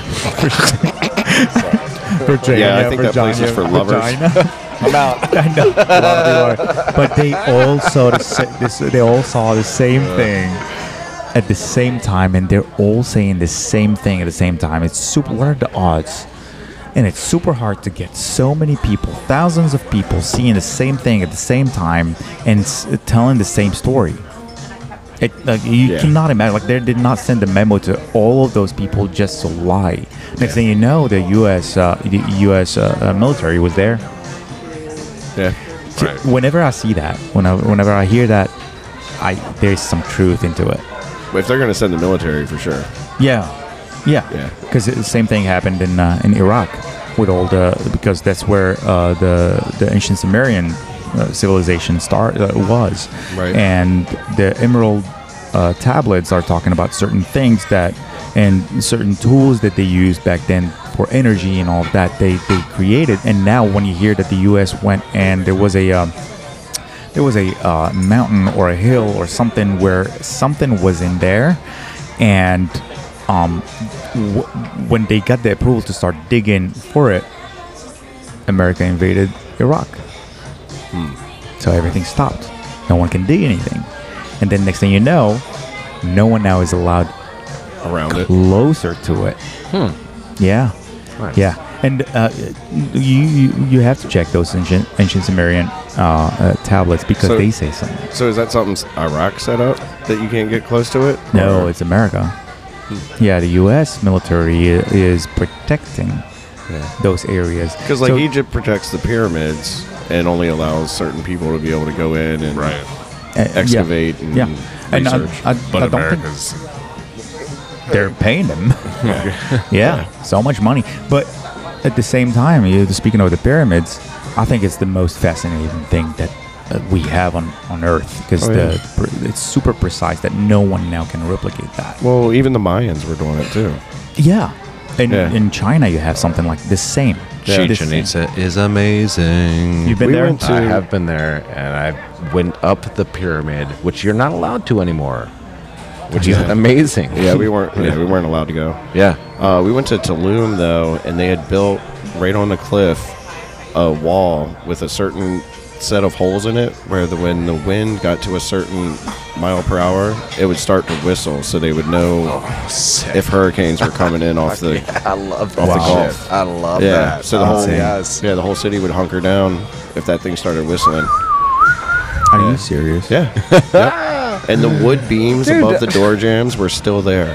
Virginia. Yeah, I think that place is for lovers. Virginia. I'm out. I know. A lot of people are. But they all saw the sa- this, they all saw the same thing at the same time, and they're all saying the same thing at the same time. It's super. What are the odds? And it's super hard to get so many people, thousands of people, seeing the same thing at the same time and s- telling the same story. It, like, you Yeah. cannot imagine. Like they did not send a memo to all of those people just to lie. Next thing you know, the U S uh, the U S uh, uh, military was there. Yeah. Right. Whenever I see that, when I, whenever I hear that, I there's some truth into it. But if they're going to send the military, for sure. Yeah, yeah, Yeah. Because the same thing happened in uh, in Iraq with all the because that's where uh, the the ancient Sumerian uh, civilization start uh, was, Right. and the Emerald uh, tablets are talking about certain things that and certain tools that they used back then for energy and all of that they they created. And now when you hear that the U S went and there was a um, there was a uh, mountain or a hill or something where something was in there, and um, w- when they got the approval to start digging for it, America invaded Iraq. So everything stopped. No one can dig anything. And then next thing you know, no one now is allowed Around it. closer to it. Hmm. Yeah. Nice. Yeah, and uh, you, you you have to check those ancient ancient Sumerian uh, uh, tablets because So- they say something. So is that something Iraq set up that you can't get close to it? No, Or- it's America. Yeah, the U S military i- is protecting those areas. Because like So- Egypt protects the pyramids and only allows certain people to be able to go in and Right. uh, yeah, excavate and yeah, and I, research. I, But I don't think America's they're paying them. Yeah, so much money. But at the same time, you speaking of the pyramids, I think it's the most fascinating thing that uh, we have on, on Earth because Oh, the yeah. pr- it's super precise that no one now can replicate that. well, even the Mayans were doing it too. Yeah. In, Yeah. in China, you have something like the same. The Chichen same. Itza is amazing. You've been We there? went to- I have been there, and I went up the pyramid, which you're not allowed to anymore, which is Yeah. amazing. Yeah, we weren't. Yeah, we weren't allowed to go. Yeah. Uh, we went to Tulum though, and they had built right on the cliff a wall with a certain set of holes in it, where the when the wind got to a certain mile per hour, it would start to whistle, so they would know Sick. if hurricanes were coming in off the. I love Off that the Gulf. shit. I love Yeah, that. so the whole Insane. yes. yeah the whole city would hunker down if that thing started whistling. Are Yeah. you serious? Yeah, Yep. And the wood beams Dude. above the door jams were still there.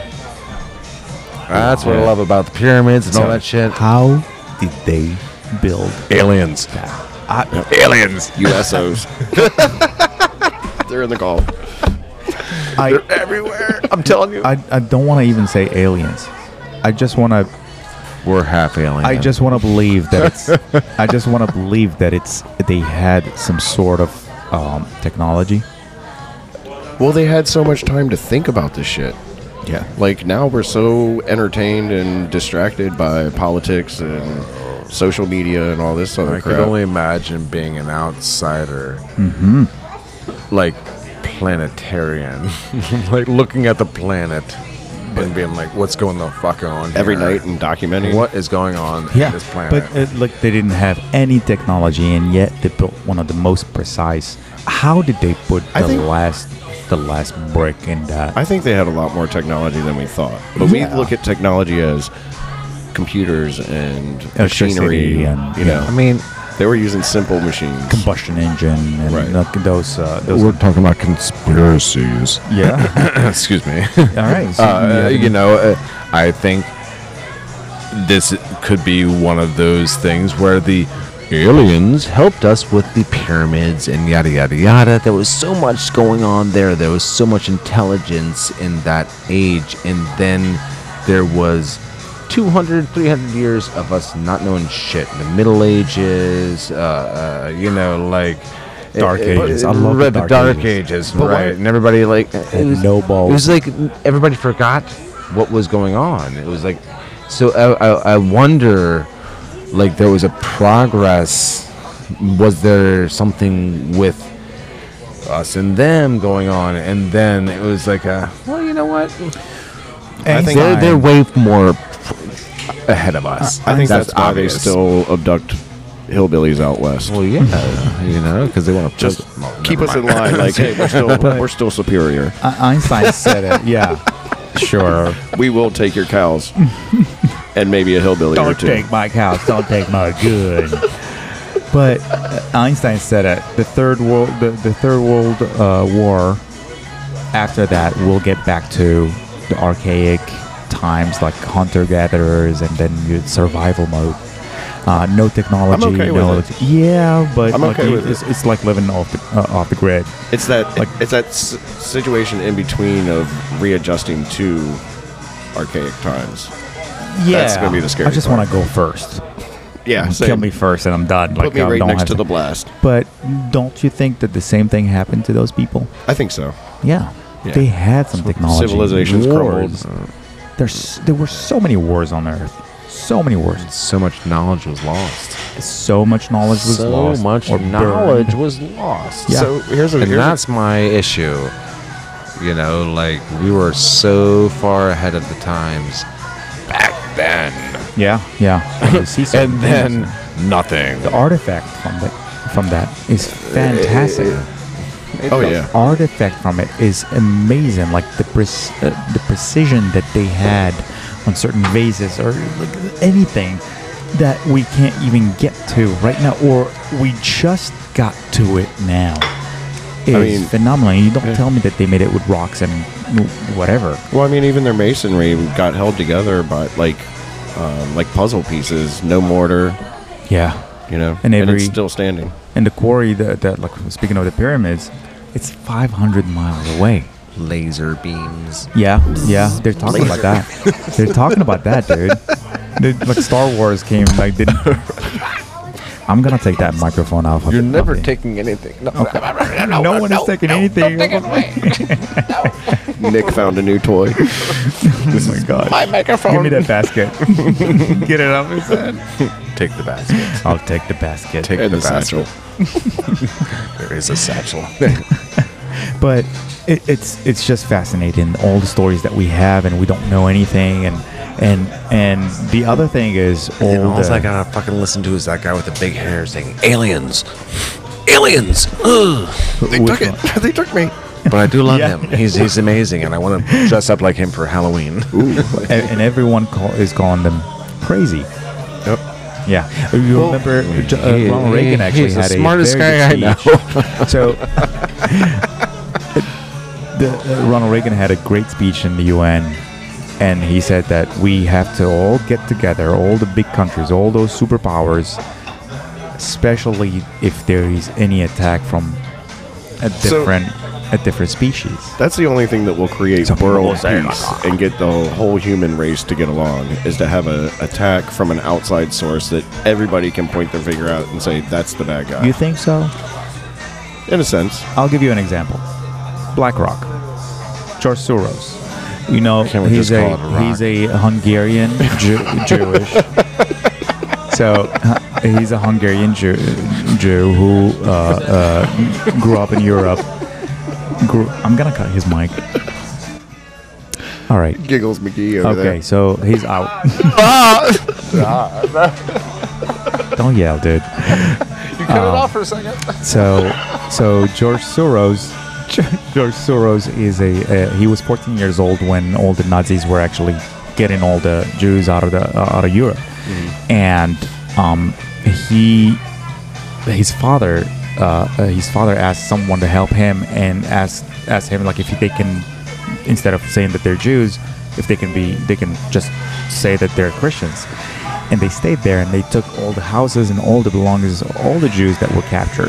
That's what I Yeah. love about the pyramids and all So that shit. How did they build Aliens. I, Aliens. U S Os. They're in the Gulf. I, Everywhere. I'm telling you. I, I don't want to even say aliens. I just want to. We're half alien. I just want to believe that it's. I just want to believe that it's. They had some sort of um, technology. Well, they had so much time to think about this shit. Yeah. Like now we're so entertained and distracted by politics and social media and all this other I crap. could only imagine being an outsider, Mm-hmm. like planetarian, like looking at the planet and being like, "What's going the fuck on Every here? night and documenting. What is going on Yeah. in this planet?" But uh, like they didn't have any technology, and yet they built one of the most precise. How did they put I the think- last, the last brick in that? I think they had a lot more technology than we thought. But we Yeah. look at technology as computers and Electricity machinery. and, you know, I mean, they were using simple machines. Combustion engine and Right. like those. Uh, those we're talking about conspiracies. yeah. excuse me. All right. So Uh, you you know, uh, I think this could be one of those things where the aliens helped us with the pyramids and yada yada yada. There was so much going on there. There was so much intelligence in that age, and then there was two hundred, three hundred years of us not knowing shit. The Middle Ages, uh, uh, you know, like Dark it- it- Ages. I love the right, Dark Dark Ages. Ages, But why- right? And everybody like it Had was, no balls. It was like everybody forgot what was going on. It was like so. I, I, I wonder. Like there was a progress. Was there something with us and them going on? And then it was like a well, you know what? I think they're Einstein- they're way more ahead of us. I think that's, why obvious. they still abduct hillbillies out west. Well, yeah, you know, because they want to Just keep us in line. Like, hey, we're still we're still superior. Uh, Einstein said it. Yeah. Sure. We will take your cows and maybe a hillbilly or Don't two. take my cows. Don't take my good. But uh, Einstein said it. The third world, the, the third world uh, war. After that, we'll get back to the archaic times, like hunter gatherers, and then your survival mode. Uh, no technology. I'm okay with no, it. Yeah, but I'm like okay you- with it. it's, it's like living off the uh, off the grid. It's that Like- it's that s- situation in between of readjusting to archaic times. Yeah, That's gonna be the scary I just part. want to go first. Yeah, Kill me first, and I'm done. Put like, me I right don't next have to the blast. But don't you think that the same thing happened to those people? I think so. Yeah, Yeah. they had some technology. Civilizations wars. crumbled. There's there were so many wars on Earth. So many wars. So much knowledge was lost. So much knowledge was so lost. much or burned. knowledge was lost. Yeah. So here's a And here's a- that's my issue. You know, like we were so far ahead of the times back then. Yeah, yeah. And, you see some And things. then nothing. the artifact from that from that is fantastic. oh the yeah. artifact from it is amazing. Like the pre- uh, the precision that they had on certain vases or like anything that we can't even get to right now, or we just got to it now. Is mean, phenomenal. You don't yeah. tell me that they made it with rocks and whatever. Well, I mean, even their masonry got held together by like, um, like puzzle pieces. No mortar, Yeah. you know, And every- it's still standing. And the quarry, that, that like speaking of the pyramids, it's five hundred miles away. Laser beams. Yeah, yeah, they're talking about that. They're talking about that, dude. They, like Star Wars came, like didn't. I'm gonna take that microphone off. of You're the never coffee. taking anything. No, No one is taking anything. Nick found a new toy. Oh my god! My microphone. Give me that basket. Get it off his head. Take the basket. I'll take the basket. Take And the the satchel. basket. There is a satchel. But it, it's it's just fascinating, all the stories that we have, and we don't know anything, and and and the other thing is all And all the, I gotta fucking listen to is that guy with the big hair saying aliens, aliens. Ugh. They Which took it. one? They took me. But I do love Yeah. him. He's he's amazing, and I want to dress up like him for Halloween. Ooh. and, and everyone call, is calling them crazy. Yep. Yeah, you remember J- uh, he- Ronald Reagan he- actually he's the had a smartest very guy I good know. speech. So, the, uh, Ronald Reagan had a great speech in the U N, and he said that we have to all get together, all the big countries, all those superpowers, especially if there is any attack from a So- different a different species. That's the only thing that will create Some people will world say, peace and get the whole human race to get along is to have an attack from an outside source that everybody can point their finger out and say that's the bad guy. You think so? In a sense. I'll give you an example. BlackRock, George Soros. You know, Can't we he's just a, call it a rock? he's a Hungarian Jew, Jewish. So uh, he's a Hungarian Jew, Jew who uh, uh, grew up in Europe. Grew, I'm gonna cut his mic. All right. Giggles McGee over Okay, so he's out. Don't yell, dude. You cut it off for a second. So, so George Soros, George Soros is a. Uh, he was fourteen years old when all the Nazis were actually getting all the Jews out of the uh, out of Europe, and um, he, his father, uh, uh, his father asked someone to help him and asked asked him like if they can, instead of saying that they're Jews, if they can be, they can just say that they're Christians. And they stayed there and they took all the houses and all the belongings of all the Jews that were captured.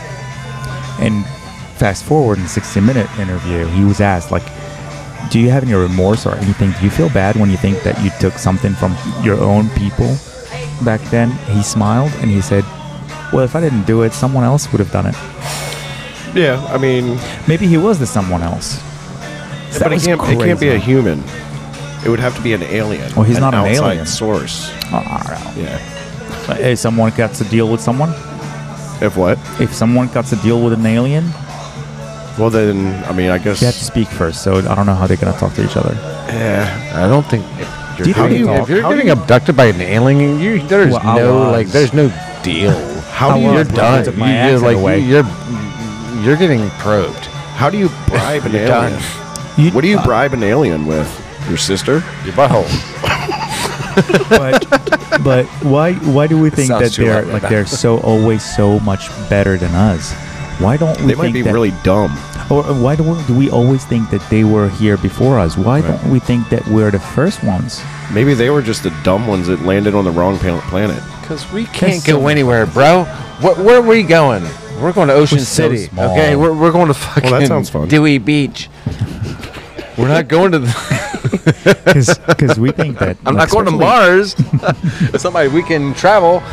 And fast forward in a sixty minute interview, he was asked, like, do you have any remorse or anything? Do you feel bad when you think that you took something from your own people back then? He smiled and he said, well, if I didn't do it, someone else would have done it. Yeah, I mean, Maybe he was the someone else. That but it was can't, it can't be a crazy. human. It would have to be an alien. Oh, he's not an outside alien. source. Oh, I don't know. Yeah. Hey, someone got to deal with someone? If what? If someone got to deal with an alien, Well, then, I mean, I guess. they have to speak first, so I don't know how they're gonna talk to each other. Yeah. I don't think. If Do you you're, how think do you, they if talk- you're how do getting you- abducted by an alien, you, there's Well, I no was. like, there's no deal. How I do you? was, You're but done. they took my You- you're accent like away. you're you're getting probed. How do you bribe an You're alien? done. You- What do you bribe an alien with? Your sister? Your butthole. but but why why do we think sounds that too they're loud. like they're so always so much better than us? Why don't we They think might be that, really dumb. or why do we, do we always think that they were here before us? Why don't we think that we're the first ones? Maybe they were just the dumb ones that landed on the wrong pa- planet. Because we can't so go much anywhere, bro. Where, where are we going? We're going to Ocean We're so City. small. Okay, we're, we're going to fucking Well, that sounds fun. Dewey Beach. We're not going to. The Because we think that I'm like, not going to especially- Mars. It's not like we can travel.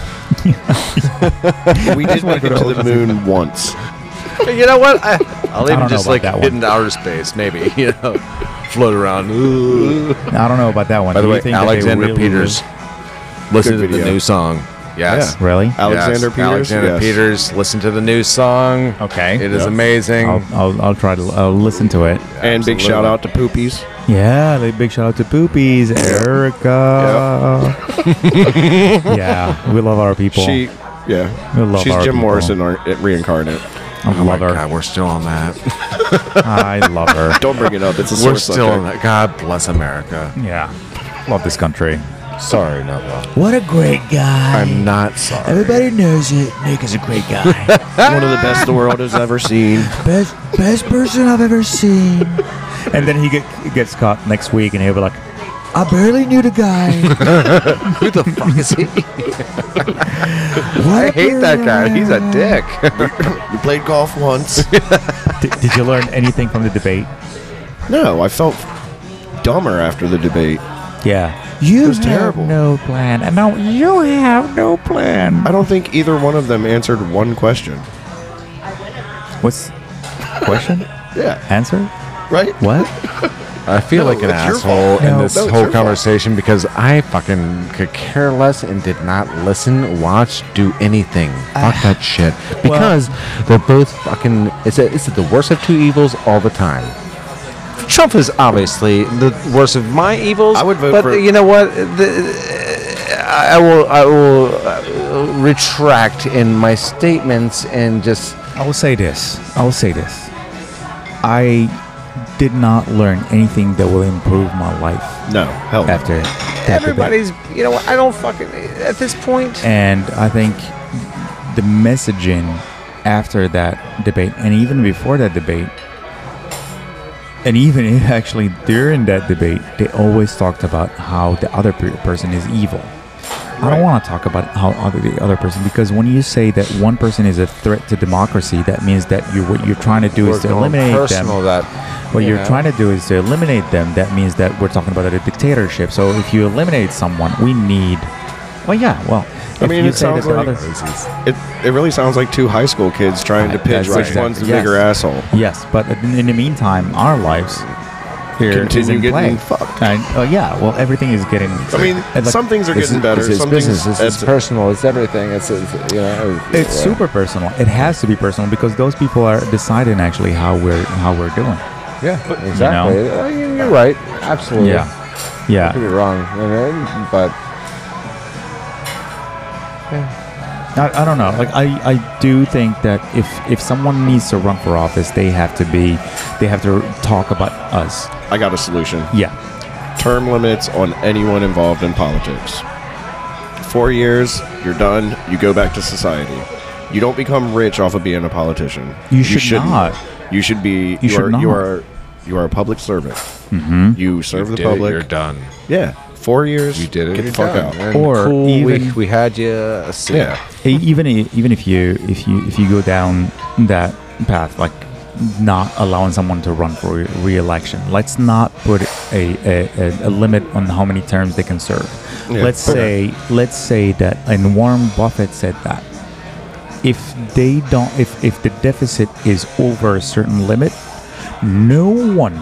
We did make it to the moon once. You know what? I, I'll don't even know just about like that hit one. into outer space, maybe. You know, float around. Ooh. I don't know about that one. By the Do you way, think that they Alexander really Peters. Listen Good to the video. new song. Yes. live? Really? Alexander Yes. Peters. Alexander Yes. Peters. Listen to the new song. Okay. It is Yep. amazing. I'll, I'll I'll try to I'll listen to it. And big Absolutely. shout out to Poopies. Yeah, like, big shout out to Poopies, Erica. Yeah, we love our people. She, yeah. We love She's our Jim people. Morrison ar- reincarnate. I Oh my love her. God, we're still on that. I love her. Don't bring it up. It's a We're sore still on subject. that. God bless America. Yeah. Love this country. Sorry, not well. What a great guy. I'm not sorry. Everybody knows it. Nick is a great guy. One of the best the world has ever seen. best best person I've ever seen. And then he, get, he gets caught next week, and he'll be like, I barely knew the guy. Who the fuck is he? What I hate that guy. He's a dick. You played golf once. did, did you learn anything from the debate? No, I felt dumber after the debate. Yeah. You was have terrible. no plan. And now you have no plan. I don't think either one of them answered one question. What's question? Yeah. Answer? Right? What? I feel No, like an it's your asshole fault. in No. this No, it's whole your fault. conversation because I fucking could care less and did not listen, watch, do anything. Fuck that shit. Because they're both fucking. It's a, it's the worst of two evils all the time. Trump is obviously the worst of my evils. I would vote but for- you know what? The, I will. I will uh, retract in my statements and just. I will say this. I will say this. I did not learn anything that will improve my life No. Hell no. after that debate. Everybody's. You know what? I don't fucking. At this point. And I think the messaging after that debate, and even before that debate, and even in- actually during that debate, they always talked about how the other per- person is evil. I don't want to talk about how other, the other person, because when you say that one person is a threat to democracy, that means that you what you're trying to do We're is to going eliminate personal them. That, What you you're know. trying to do is to eliminate them. That means that we're talking about a dictatorship. So if you eliminate someone, we need. Well, yeah. Well, I if mean, you it say that sounds the like other- it. It really sounds like two high school kids trying to Right, pitch that's which exactly- one's the yes. bigger asshole. Yes, but in, in the meantime, our lives here is Continue in getting play. fucked. And, oh yeah, well, everything is getting. I mean, and, like, some things are It's, getting better. it's, it's Some business. things. It's, it's personal. It's everything. It's, it's you know. It's yeah. super personal. It has to be personal because those people are deciding actually how we're how we're doing. Yeah, exactly. Uh, you- You're right. Absolutely. Yeah, Could yeah. be wrong, you know, but I, I don't know. Like I, I do think that if if someone needs to run for office, they have to be, they have to talk about us. I got a solution. Yeah. Term limits on anyone involved in politics. Four years, you're done. You go back to society. You don't become rich off of being a politician. You should shouldn't. not. You should be. You, should are. not. You are. You are a public servant. Mm-hmm. You serve you the did it, public. you're done. Yeah. Four years. You did it. Get the you're fuck done. out. And Or cool, even- we, we had you. Uh, see Yeah. E- even i- even if you if you if you go down that path, like not allowing someone to run for re- re-election, let's not put a, a, a, a limit on how many terms they can serve. Yeah. Let's say let's say that, and Warren Buffett said that if they don't, if if the deficit is over a certain limit, no one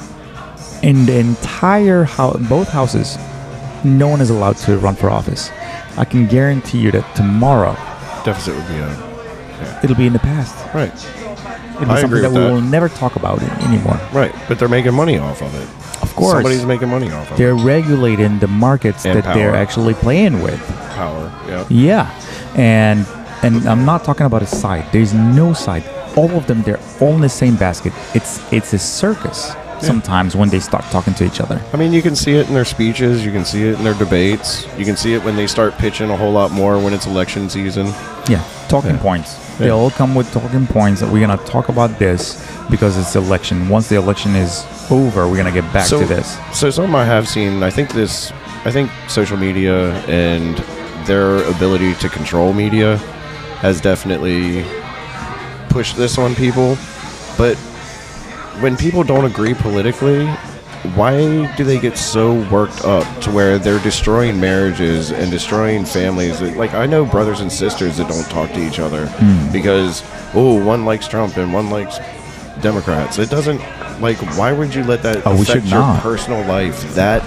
in the entire house, both houses, no one is allowed to run for office. I can guarantee you that tomorrow Deficit would be a. it'll be in the past. Right. It'll be I something agree that with we that. will never talk about it anymore. Right. But they're making money off of it. Of course, Somebody's making money off of they're regulating the markets And that they're power. actually playing with. it. Power. Yeah. Yeah, and and I'm not talking about a side. There's no side. All of them, they're all in the same basket. It's it's a circus. Sometimes when they start talking to each other. I mean, you can see it in their speeches. You can see it in their debates. You can see it when they start pitching a whole lot more when it's election season. Yeah, talking Yeah. points. They Yeah. all come with talking points that we're gonna talk about this because it's election. Once the election is over, we're gonna get back so, to this. So some I have seen. I think this. I think social media and their ability to control media has definitely pushed this on people. But when people don't agree politically, why do they get so worked up to where they're destroying marriages and destroying families? Like, I know brothers and sisters that don't talk to each other because, oh, one likes Trump and one likes Democrats. It doesn't, like, why would you let that Oh, we affect should your not. personal life that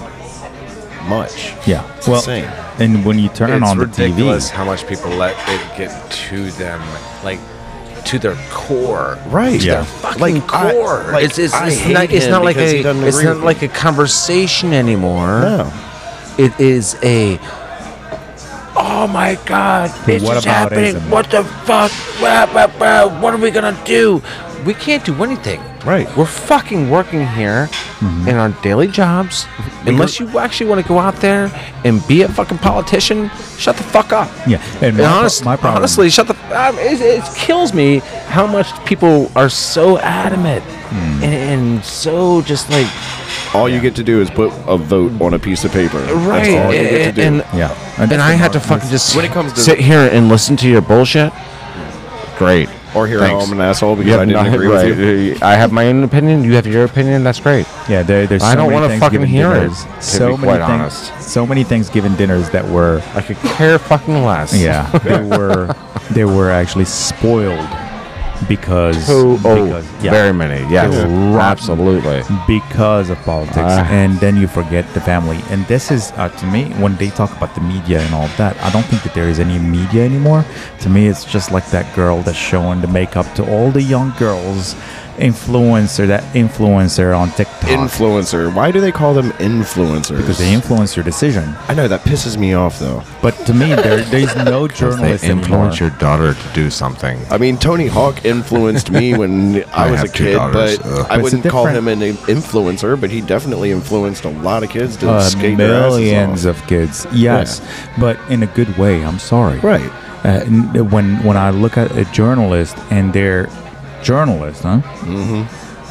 much? Yeah. It's well, insane. and when you turn it's on the ridiculous T V, how much people let it get to them, like to their core. Right. To Yeah. their fucking Like, I- core. like, it's it's, I it's hate not it's him not like because he a doesn't it's agree not with like me. a conversation anymore. No. It is a oh my god, this What is about happening. ism? What the fuck? Blah, blah, blah. What are we gonna do? We can't do anything. Right. We're fucking working here Mm-hmm. in our daily jobs. Unless you actually want to go out there and be a fucking politician, shut the fuck up. Yeah, and And my pro- honest, my problem- honestly, shut the. Um, it, it kills me how much people are so adamant Hmm. and, and so just like All you get to do is put a vote on a piece of paper. That's right. all you get to do. And, Yeah, and, that's I the had to mar- fucking just When it comes to- sit here and listen to your bullshit. Great. or hear Thanks. how I'm an asshole because You I have didn't not- agree right. with you. I have my own opinion. You have your opinion. That's great. Yeah, there, there's. I so don't many wanna fucking Thanksgiving hear it, dinners, to So be many quite things. honest. So many Thanksgiving dinners that were. I could care fucking less. Yeah, they were. They were actually spoiled because. Oh, because yeah, very many. Yes, They were rotten absolutely. because of politics, Ah. and then you forget the family. And this is uh, to me when they talk about the media and all that. I don't think that there is any media anymore. To me, it's just like that girl that's showing the makeup to all the young girls. Influencer, that influencer on TikTok. Influencer. Why do they call them influencers? because they influence your decision. I know that pisses me off though. But to me, there, there's no They journalist influence anymore. your daughter to do something. I mean, Tony Hawk influenced me when I, I was a have two kid, daughters, but ugh. I But it's a wouldn't call him different- an influencer. But he definitely influenced a lot of kids to Uh, skate their asses millions off. of kids, yes, but in a good way. I'm sorry. Right. Uh, n- when when I look at a journalist and they're journalists, huh? Mm-hmm.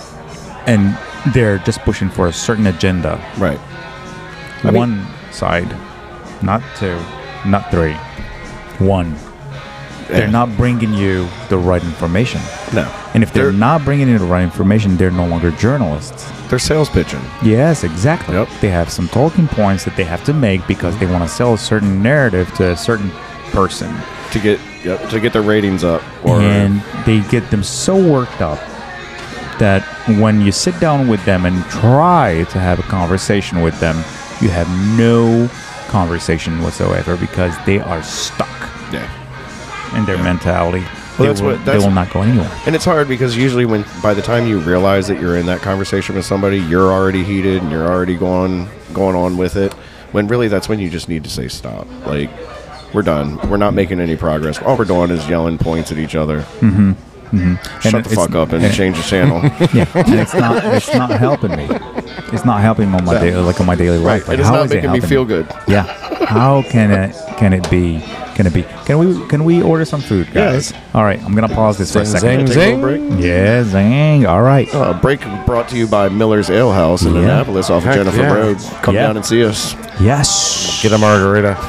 And they're just pushing for a certain agenda. Right. I mean- One side, not two, not three. One. They're Yeah. not bringing you the right information. No. And if they're, They're- not bringing you the right information, they're no longer journalists. They're sales pitching. Yes, exactly. Yep. They have some talking points that they have to make because they want to sell a certain narrative to a certain person. to get yep, to get their ratings up. Or And they get them so worked up that when you sit down with them and try to have a conversation with them, you have no conversation whatsoever because they are stuck yeah. in their mentality. Well, they, that's will, what- they that's- will not go anywhere. And it's hard because usually when by the time you realize that you're in that conversation with somebody, you're already heated and you're already going going on with it. When really that's when you just need to say stop. Like, we're done. We're not making any progress. All we're doing is yelling points at each other. And Shut the it's- fuck up and and- change the channel. Yeah, and it's not. It's not helping me. It's not helping on my Yeah. daily, like on my daily Right. life. Like, It is how not is it making me helping feel good. Yeah. How can it? Can it be? Can it be? Can we? Can we order some food, guys? Yes. All right. I'm gonna pause this for a Zing, second. zing, Take a little break. Yeah, zing. All right. Uh, break brought to you by Miller's Ale House in Yeah. Annapolis off of Heck Jennifer yeah. Road. Come Yeah. down and see us. Yes. Get a margarita.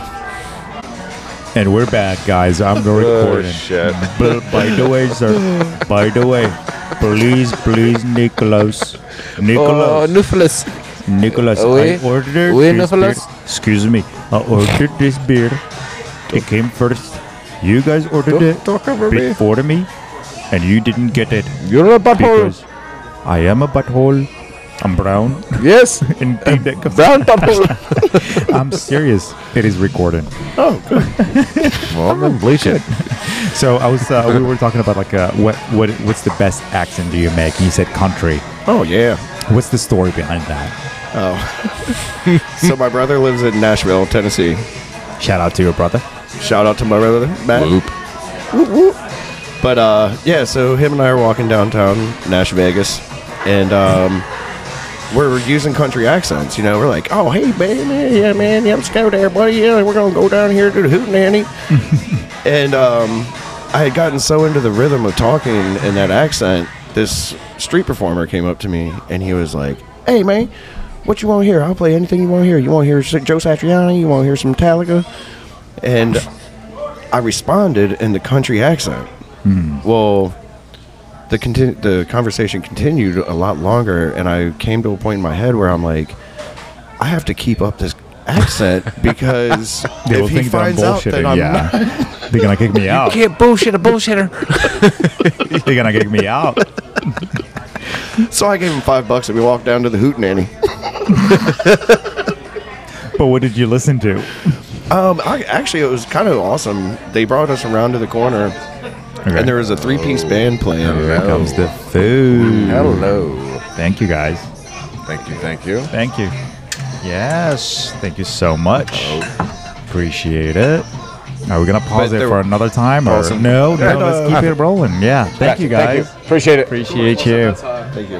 And we're back, guys. I'm recording. shit. But by the way, sir. By the way, please, please, Nicholas. Nicholas. Nicholas. Nicholas, Oui. I ordered Oui, this Nicholas. beer. Excuse me. I ordered this beer. It came first. You guys ordered it Talk over me. before me, and you didn't get it You're a butthole. because I am a butthole. I'm brown. Yes. Indeed, that comes- Brown butthole. I'm serious. It is recording. Oh, good. Well, then bleach it. So I was. Uh, we were talking about like uh, what what what's the best accent do you make? And you said country. Oh, yeah. What's the story behind that? So my brother lives in Nashville, Tennessee. Shout out to your brother. Shout out to my brother, Matt. Whoop, whoop. But uh, yeah, so him and I are walking downtown Nash Vegas, and um, we're using country accents. You know, we're like, "Oh, hey, man, yeah, man, yeah, let's go there, buddy. Yeah, we're gonna go down here to the Hootenanny." And um, I had gotten so into the rhythm of talking in that accent, this street performer came up to me, and he was like, "Hey, man, what you want to hear? I'll play anything you want to hear. You want to hear Joe Satriani? You want to hear some Metallica?" And I responded in the country accent. Well, the conti- the conversation continued a lot longer, and I came to a point in my head where I'm like, I have to keep up this accent because They will if he think that I'm finds out that bullshitting. I'm Yeah, not, they're gonna kick me out. Can't bullshit a bullshitter. They're gonna kick me out. so I gave him five bucks and we walked down to the Hootenanny. But what did you listen to? Um, I, actually, it was kind of awesome. They brought us around to the corner, Okay. and there was a three-piece band playing. Here comes the food. Hello. Thank you, guys. Thank you. Thank you. Thank you. Yes. Thank you so much. Appreciate it. Are we gonna pause But it there- for another time or Awesome. no? No, Yeah, let's no, keep it rolling. Yeah. Thank you, guys. Appreciate it. Appreciate you. Thank you.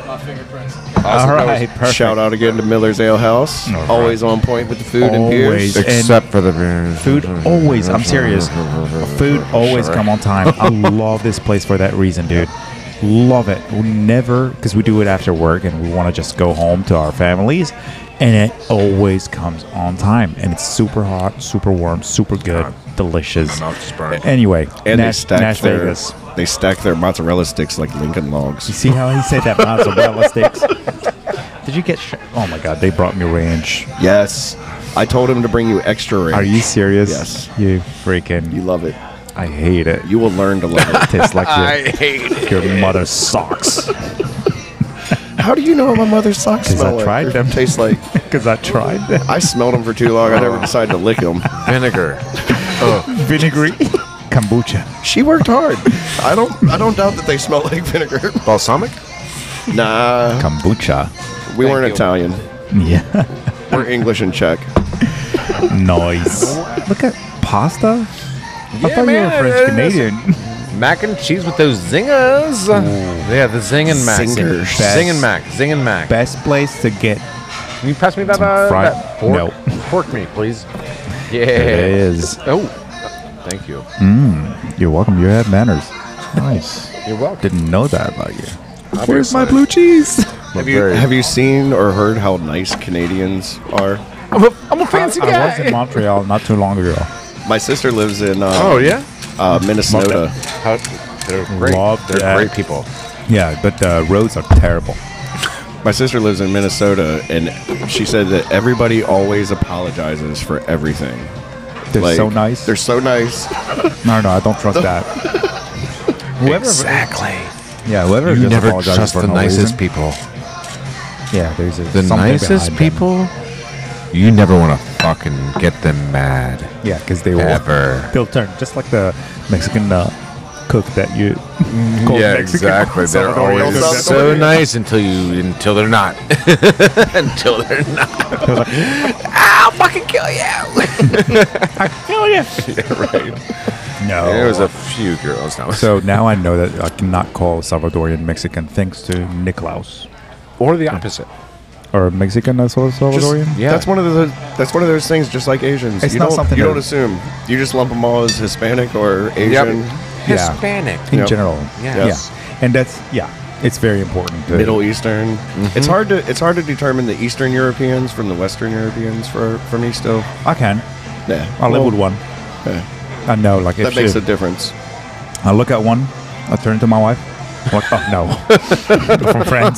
All right, perfect. Shout out again to Miller's Ale House. All right. Always on point with the food and Always. beers. And Except for the beers. Food always. I'm serious. Food always come on time. I love this place for that reason, dude. Love it. We never, because we do it after work and we want to just go home to our families, and it always comes on time. And it's super hot, super warm, super good, delicious. My mouth is burning. Anyway, And they Nash, stack Nash their Vegas. they stack their mozzarella sticks like Lincoln You logs. see how he said that mozzarella sticks? Did you get? Sh- oh my God! They brought me ranch. Yes, I told him to bring you extra ranch. Are you serious? Yes. You freaking. You love it. I hate it. You will learn to love it. Tastes like your, hate your mother's socks. How do you know what my mother's socks 'Cause I smell like? tried or them. Taste like. Because I tried them. I smelled them for too long. I never decided to lick them. vinegar. Vinegary kombucha. She worked hard. I don't. I don't doubt that they smell like vinegar. Balsamic? Nah, Kombucha. we weren't Italian. Yeah. We're English and Czech. Nice. Look at pasta. I thought man, you were French it is. Canadian. Mac and cheese with those zingers. Yeah, the zing and mac. Zingers. Zing and mac. Zing and mac. Best place to get Can you pass me that, Some uh, fried- that pork? no. Pork meat, please. Yeah. it is. Oh, thank you. You're welcome. You have manners. Nice. You're welcome. Didn't know that about you. Where's my blue cheese? Have you Have you seen or heard how nice Canadians are? I'm a, I'm a fancy I guy. was in Montreal not too long ago. My sister lives in. Um, Oh yeah. uh, Minnesota. How, they're great. Love they're that. great people. Yeah, but the roads are terrible. My sister lives in Minnesota, and she said that everybody always apologizes for everything. They're Like, so nice. They're so nice. No, no, I don't trust that. Whoever, Exactly. yeah, whoever You just never apologizes trust for the no nicest reason. people. Yeah, there's a, The something nicest behind them. people, you never want to fucking get them mad. Yeah, because they will. Ever. They'll turn just like the Mexican uh, cook that you. call Yeah, Mexican. exactly. They're Salvadorian. always Salvadorian. so nice until you until they're not. until they're not. I'll fucking kill you. Kill you. No. There was a few girls. Now. So now I know that I cannot call Salvadorian Mexican thanks to Niklaus. or the opposite. Or Mexican as well as Salvadorian? Yeah. That's one of the. That's one of those things. Just like Asians, It's you not don't. something You that- don't assume. You just lump them all as Hispanic or Asian. Yeah. Hispanic. In Yep. general. Yes. Yeah. And that's, yeah, it's very important. To, Middle Eastern. It's hard to it's hard to determine the Eastern Europeans from the Western Europeans for for me still. I can. Yeah, I live with one. yeah. I know, like, if That makes she, a difference. I look at one, I turn to my wife. What? Oh, no. From France.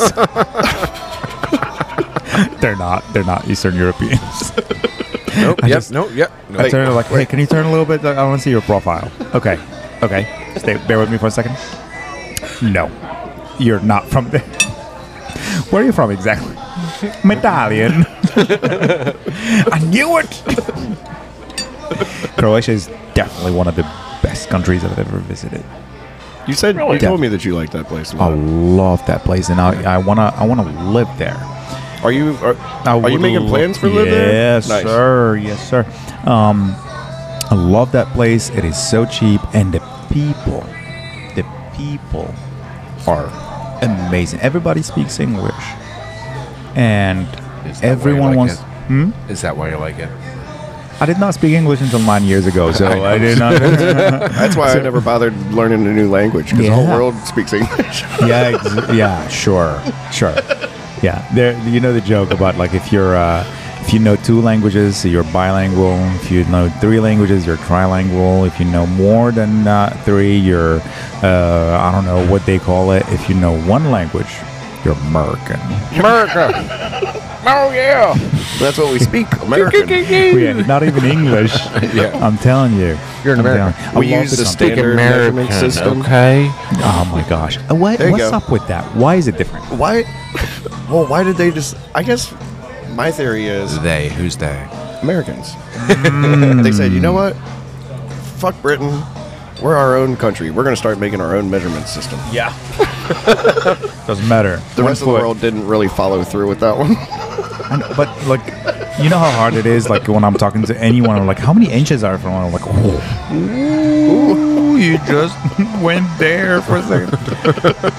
they're not. They're not Eastern Europeans. Nope. I Yep. just- Nope. Yep. Nope. I turn to like, hey, can you turn a little bit? I want to see your profile. Okay. Okay. Stay. Bear with me for a second. No, you're not from there. Where are you from exactly? Medallion. I knew it. Croatia is definitely one of the best countries I've ever visited. You said you Yeah. told me that you liked that place. a I lot. love that place, and I, I wanna I wanna live there. Are you are, I are you would making lo- plans for live there? Yes, Nice. sir. Yes, sir. Um, I love that place. It is so cheap, and the people, the people are amazing. Everybody speaks English, and Is that why you everyone like wants. it? Hmm? Is that why you like it? I did not speak English until nine years ago, so I, did not. That's why I never bothered learning a new language because the whole Yeah. world speaks English. yeah, ex- yeah, sure, sure. Yeah, there. You know the joke about like if you're uh, if you know two languages, you're bilingual. If you know three languages, you're trilingual. If you know more than uh, three, you're uh, I don't know what they call it. If you know one language, you're American. America. Oh yeah. That's what we speak. American. Yeah, not even English. Yeah. I'm telling you. You're an I'm American. telling- I We love use this the country. standard measurement system. Okay. Oh my gosh. Uh, What, There you what's go. up with that? Why is it different? Why? Well, why did they just? I guess my theory is They. Who's they? Americans. They said, you know what? Fuck Britain. We're our own country. We're going to start making our own measurement system. Yeah. Doesn't matter. The One rest of the foot. world didn't really follow through with that one. I know, but like, you know how hard it is. Like when I'm talking to anyone, I'm like, "How many inches are from?" I'm like, "Oh, ooh, you just went there for a second."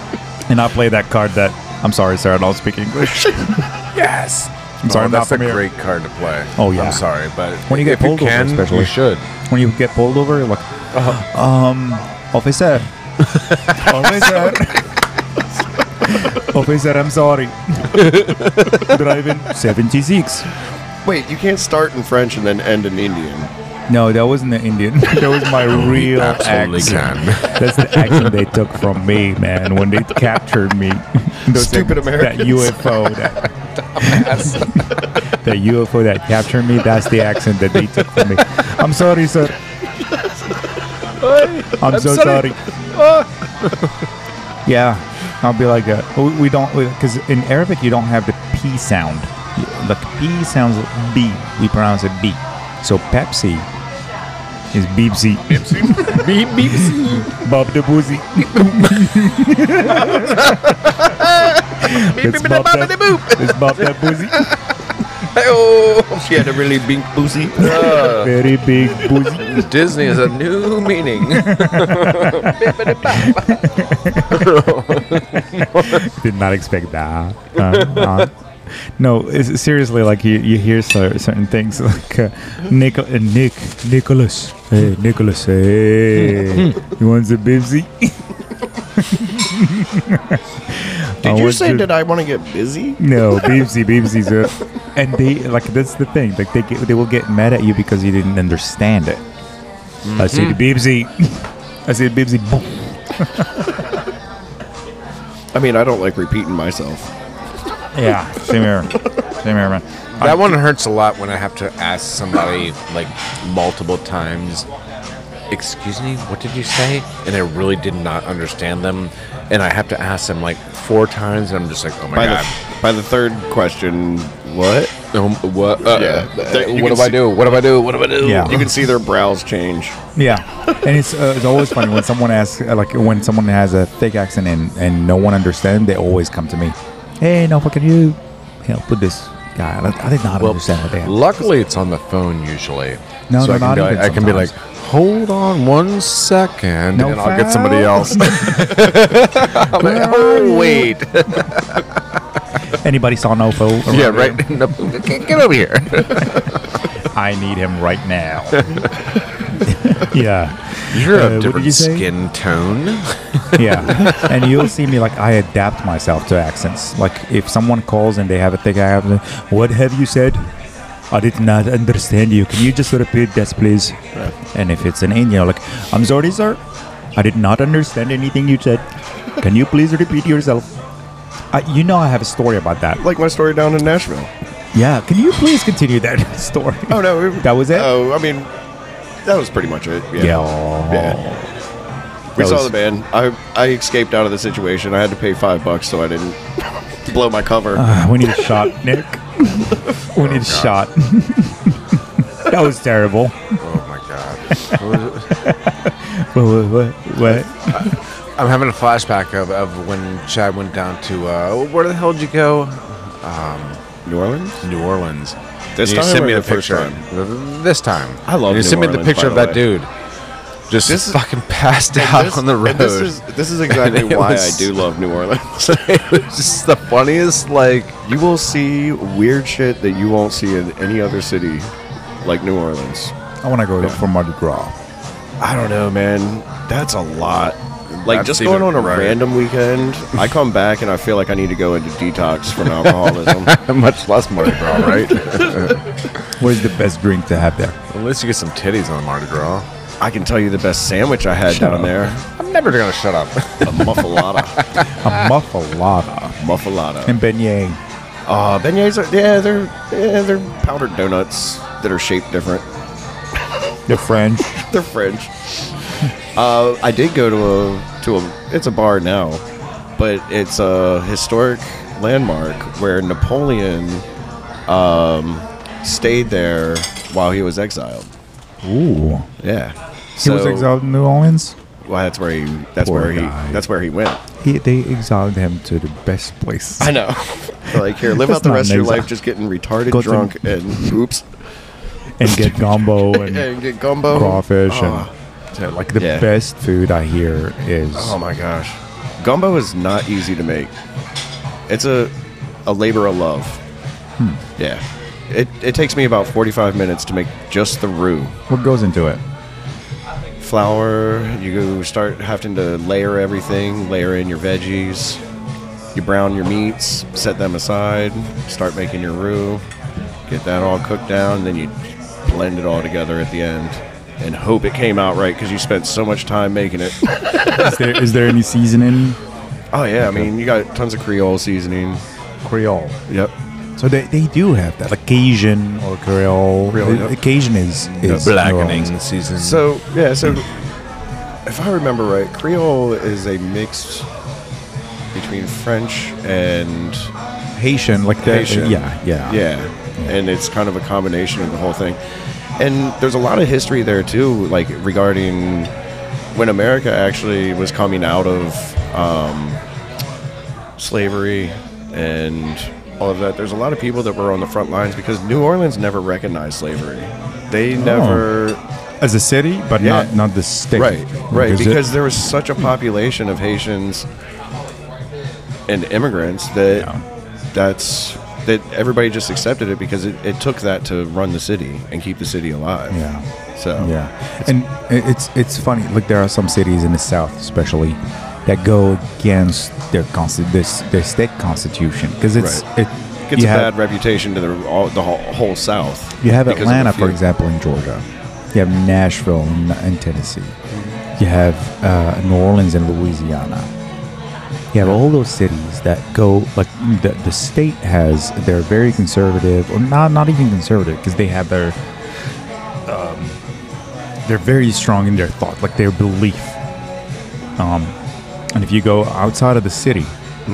And I play that card that I'm sorry, sir, I don't speak English. Yes. I'm sorry, Oh, I'm that's not a from here. great card to play. Oh, yeah. I'm sorry, but When you get if you pulled over, can, especially. you should. When you get pulled over, you're like, Uh-huh. um, officer, officer, officer, I'm sorry. Driving seventy-six. Wait, you can't start in French and then end in Indian. No, that wasn't the Indian. That was my real Absolutely accent. can. That's the accent they took from me, man, when they captured me. Those Stupid that, Americans. That U F O. That, that U F O that captured me, that's the accent that they took from me. I'm sorry, sir. I'm, so sorry. Yeah, I'll be like, uh, we, we don't, because in Arabic you don't have the P sound. The P sounds B. We pronounce it B. So Pepsi is Beepsy. Beep Beepsy. Bob the Boozy. Let's Bob that, let's Bob that Boozy. Oh, she had a really big pussy. Very big Boozy. Disney is a new meaning. Did not expect that. Uh, uh, no, it's, seriously, like you, you hear cer- certain things like uh, Nick, uh, Nick, Nicholas, hey, Nicholas, hey, you want some Bibsy? Did you say that I want to get busy? No, Bibsy, Bibsy's uh, and they like that's the thing. Like they get, they will get mad at you because you didn't understand it. Mm-hmm. I said Bibsy, I said Bibsy. Boom. I mean, I don't like repeating myself. Yeah, same here, same here, man. That one hurts a lot when I have to ask somebody like multiple times, excuse me, what did you say? And I really did not understand them. And I have to ask them like four times, and I'm just like, oh my By God. the, by the third question, what? Um, what? Uh, Yeah. uh, You what can do I see- do? What do I do? What do I do? Yeah. You can see their brows change. Yeah, and it's uh, it's always funny when someone asks, uh, like when someone has a thick accent and, and no one understands, they always come to me. Hey, no, can you help with this guy? I, I did not Well, understand what they have. luckily, it's on the phone usually. No, so no, I can not be like, even I can be like, sometimes. hold on one second, No and I'll get somebody foul. else. I'm like, oh wait, Anybody saw Nofo? around yeah, here? right. No, get, get over here. I need him right now. Yeah. You're Uh, a what did you different say? skin tone. Yeah, and you'll see me like I adapt myself to accents. Like if someone calls and they have a thick accent, what have you said? I did not understand you. Can you just repeat that, please? And if it's an Indian, like, I'm sorry, sir. I did not understand anything you said. Can you please repeat yourself? Uh, you know I have a story about that. Like my story down in Nashville. Yeah, can you please continue that story? Oh, no. It, That was it? Oh, I mean, that was pretty much it. Yeah. Yeah. Yeah. We That saw was- the band. I I escaped out of the situation. I had to pay five bucks so I didn't blow my cover. Uh, we need a shot, Nick. We need a shot. That was terrible. Oh my God. What? What? What? what? I'm having a flashback of, of when Chad went down to uh, where the hell did you go? New Orleans? New Orleans. This And you time sent or me the the first picture. time? This time. I love And you New sent me the Orleans, picture by of the that way. dude. Just This is- fucking passed And out this- on the road. and This is, this is exactly And it why was- I do love New Orleans. It was just the funniest, like, You will see weird shit that you won't see in any other city like New Orleans. I want to go for Mardi Gras. I don't know, man. That's a lot. Like, That's just going even- on a right. random weekend, I come back and I feel like I need to go into detox from alcoholism. much less Mardi Gras, right? What is the best drink to have there? Unless you get some titties on Mardi Gras. I can tell you the best sandwich I had Shut down up. there. I'm never gonna shut up. A muffalata. A muffalata Muffalata. and beignet. Uh, beignets are, yeah, they're, yeah, they're powdered donuts that are shaped different. The French. They're French. Uh, I did go to a to a it's a bar now, but it's a historic landmark where Napoleon um, stayed there while he was exiled. Ooh. Yeah, He was exiled in New Orleans. Well, that's where he that's Poor where he guy. that's where he went. He, they exiled him to the best place. I know. Like, here, live That's out the not rest of an your life exile. just getting retarded Go to- drunk and oops And get gumbo and and get gumbo crawfish Oh, and like the Yeah. best food I hear is oh my gosh. Gumbo is not easy to make. It's a a labor of love. Yeah. It, it takes me about forty-five minutes to make just the roux. What goes into it? Flour, you start having to layer everything, layer in your veggies, you brown your meats, set them aside, start making your roux, get that all cooked down, then you blend it all together at the end and hope it came out right because you spent so much time making it. Is there is there any seasoning? Oh yeah, I mean, you got tons of Creole seasoning. Creole. Yep. So they, they do have that, like Cajun or Creole. Creole, Uh, yep. Cajun is, is Blackening New season. So, yeah, so if I remember right, Creole is a mix between French and Haitian, like the Haitian. yeah, yeah, Yeah, and it's kind of a combination of the whole thing. And there's a lot of history there too, like regarding when America actually was coming out of um, slavery and all of that. There's a lot of people that were on the front lines because New Orleans never recognized slavery. They never, As a city, but Yeah. not not the state. right, right, Because it- because there was such a population of Haitians and immigrants that Yeah. that's that everybody just accepted it because it, it took that to run the city and keep the city alive. yeah. So Yeah, and i- it's it's funny. Like there are some cities in the South, especially, that go against their consti- this their state constitution because it's Right. it gets you a have, bad reputation to the all, the whole, whole South. You have because of Atlanta, a for few. example, in Georgia. You have Nashville in, in Tennessee. You have uh, New Orleans in Louisiana. You have all those cities that go like the the state has. They're very conservative, or not not even conservative, because they have their. Um, they're very strong in their thought, like their belief. Um, and if you go outside of the city,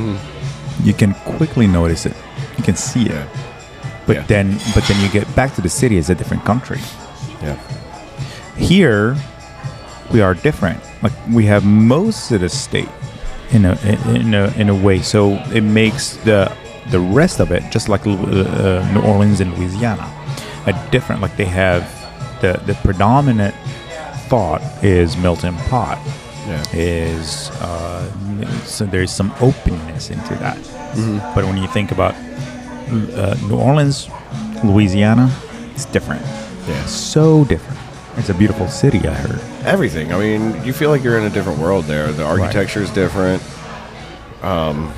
you can quickly notice it. You can see it. But Yeah. then, but then you get back to the city as a different country. Yeah. Here, we are different. Like we have most of the state in a in a in a way, so it makes the the rest of it just like uh, New Orleans and Louisiana, a different. Like they have the the predominant thought is melting pot. Yeah. Is uh, so there's some openness into that. But when you think about uh, New Orleans, Louisiana, it's different. Yeah. So different. It's a beautiful city, I heard. Everything. I mean, you feel like you're in a different world there. The architecture is different. Um,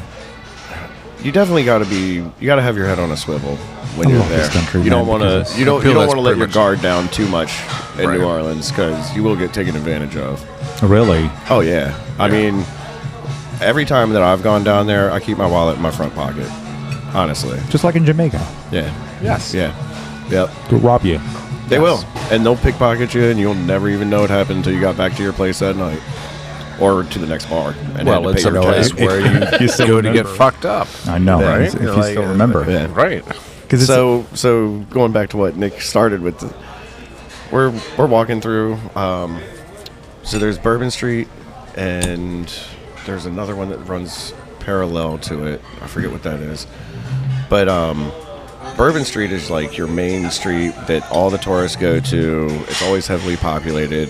you definitely got to be. You got to have your head on a swivel when I you're love there. this country, you don't man, want because to. You don't. I feel You don't that's want to let pretty your much- guard down too much in Right. New Orleans because you will get taken advantage of. Really? Oh yeah. I mean, every time that I've gone down there, I keep my wallet in my front pocket. Honestly. Just like in Jamaica. Yeah. Yes. Yeah. Yep. To rob you. They will, and they'll pickpocket you, and you'll never even know it happened until you got back to your place that night, or to the next bar. And Well, had to it's pay a your place tab. where you, You still go to get remember. fucked up. I know, Yeah, right? right? If You're you like, still uh, remember. Yeah. Right. Because So, so going back to what Nick started with, the, we're we're walking through. Um, so there's Bourbon Street, and there's another one that runs parallel to it. I forget what that is, but um, Bourbon Street is like your main street that all the tourists go to. It's always heavily populated.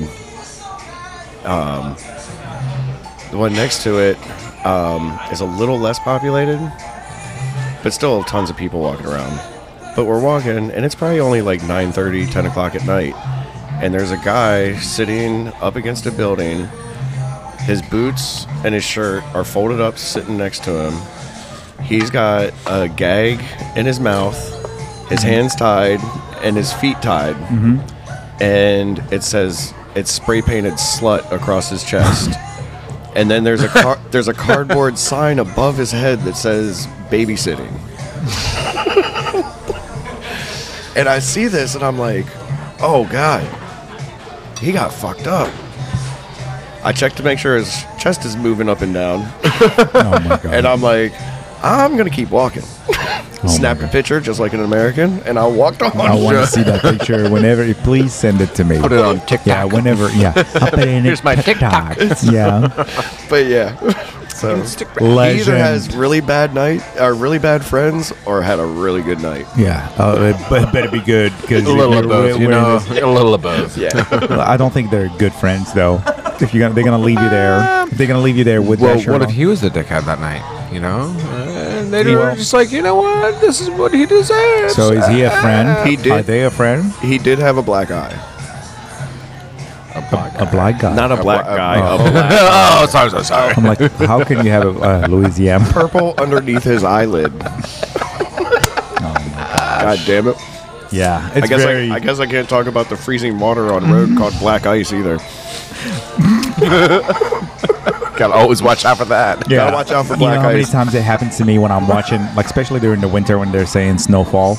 Um, the one next to it um, is a little less populated, but still tons of people walking around. But we're walking, and it's probably only like nine thirty, ten o'clock at night. And there's a guy sitting up against a building. His boots and his shirt are folded up, sitting next to him. He's got a gag in his mouth, his hands tied, and his feet tied. And it says, it's spray painted slut across his chest. And then there's a car- there's a cardboard sign above his head that says babysitting. And I see this and I'm like, oh God, he got fucked up. I checked to make sure his chest is moving up and down. oh my god. And I'm like, I'm going to keep walking. my Snapped a God. picture just like an American and I walked on. I want to see that picture whenever. Please send it to me. Put it on TikTok. Yeah, whenever. Yeah, I'll put it in Here's my TikTok. Yeah, But yeah. So he legend. either has really bad night or really bad friends or had a really good night. Yeah, uh, it, but it better be good because A little of both, you know. A little of both. Yeah. I don't think they're good friends though. If you're gonna, they're gonna leave you there. If they're gonna leave you there with Well, that shirt what if on. he was the dickhead that night? You know, and they He were will. just like, you know what, this is what he deserves. So is he a friend? He did. Are they a friend? He did have a black eye. A black guy. Not a black bla- guy. oh. A black Oh, sorry, sorry, sorry. I'm like, how can you have a uh, Louisiana? purple underneath his eyelid. God damn it. Yeah, it's I guess very. I, I guess I can't talk about the freezing water on road called black ice either. Gotta always watch out for that. yeah. Gotta watch out for You black know how many ice. times it happens to me when I'm watching, like especially during the winter when they're saying snowfall.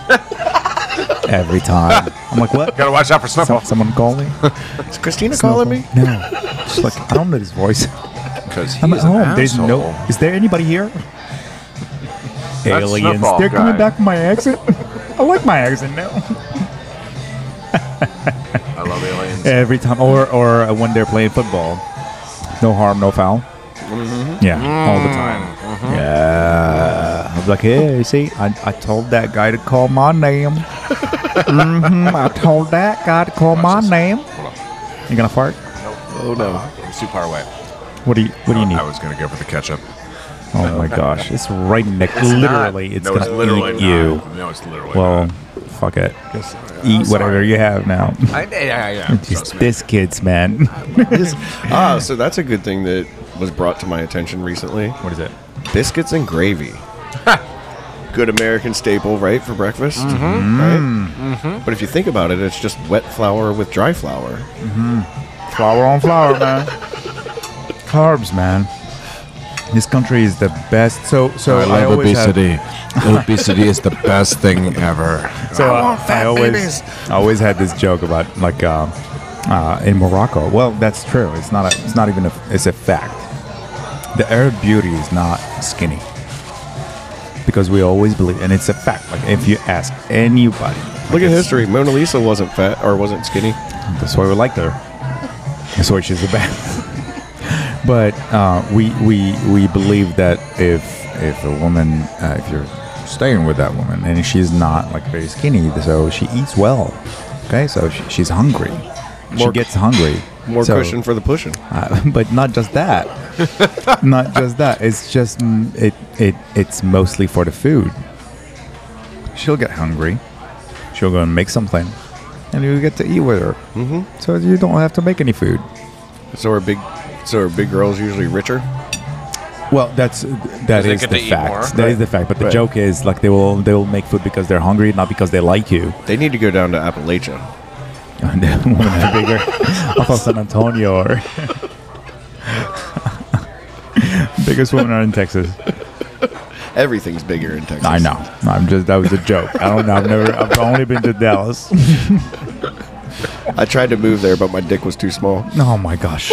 Every time, I'm like, what? Gotta watch out for Some, snowfall. someone call me? Is Christina calling me? No. She's like, I don't know this voice. Because I'm at he's an home. There's no. asshole. Is there anybody here? Aliens. Snowfall They're coming guy. back from my accent. I like my accent now. I love aliens. Every time, or or uh, when they're playing football, no harm, no foul. Yeah, all the time. Yeah, I was like, hey, see, I, I told that guy to call my name. hmm I told that guy to call my name. You gonna fart? Oh no. It's too far away. What do you What do you need? I was gonna go for the ketchup. Oh my gosh, it's right next. It's not. Literally, it's no, gonna it's literally eat you. not. No, it's literally Well, not. fuck it. Just eat whatever you have now. I, yeah, yeah. These Trust me. biscuits, man. Ah, so that's a good thing that was brought to my attention recently. What is it? Biscuits and gravy. Good American staple, right, for breakfast? Right? But if you think about it, it's just wet flour with dry flour. Flour on flour, man. Carbs, man. This country is the best. So, so I I, love always have- obesity. Obesity is the best thing ever. So uh, I always, I always had this joke about like uh, uh, in Morocco. Well, that's true. It's not a. It's not even a. It's a fact. The Arab beauty is not skinny because we always believe, and it's a fact. Like if you ask anybody, Look at it's- history. Mona Lisa wasn't fat or wasn't skinny. That's why we liked her. That's why she's the best. But uh, we we we believe that if if a woman, uh, if you're staying with that woman and she's not like very skinny, so she eats well. Okay, so she, she's hungry. she More- gets hungry. More So, cushion for the pushing. uh, but not just that. Not just that. It's just mm, it it it's mostly for the food. She'll get hungry. She'll go and make something, and you get to eat with her. Mm-hmm. So you don't have to make any food. So are big, so are big girls usually richer? Well, that's that they is get the to eat fact. more. That is the fact. But the Right. joke is like they will they will make food because they're hungry, not because they like you. They need to go down to Appalachia. And the women are bigger. I thought San Antonio or biggest women are in Texas. Everything's bigger in Texas. I know. I'm just that was a joke. I don't know. I've never. I've only been to Dallas. I tried to move there, but my dick was too small. Oh my gosh.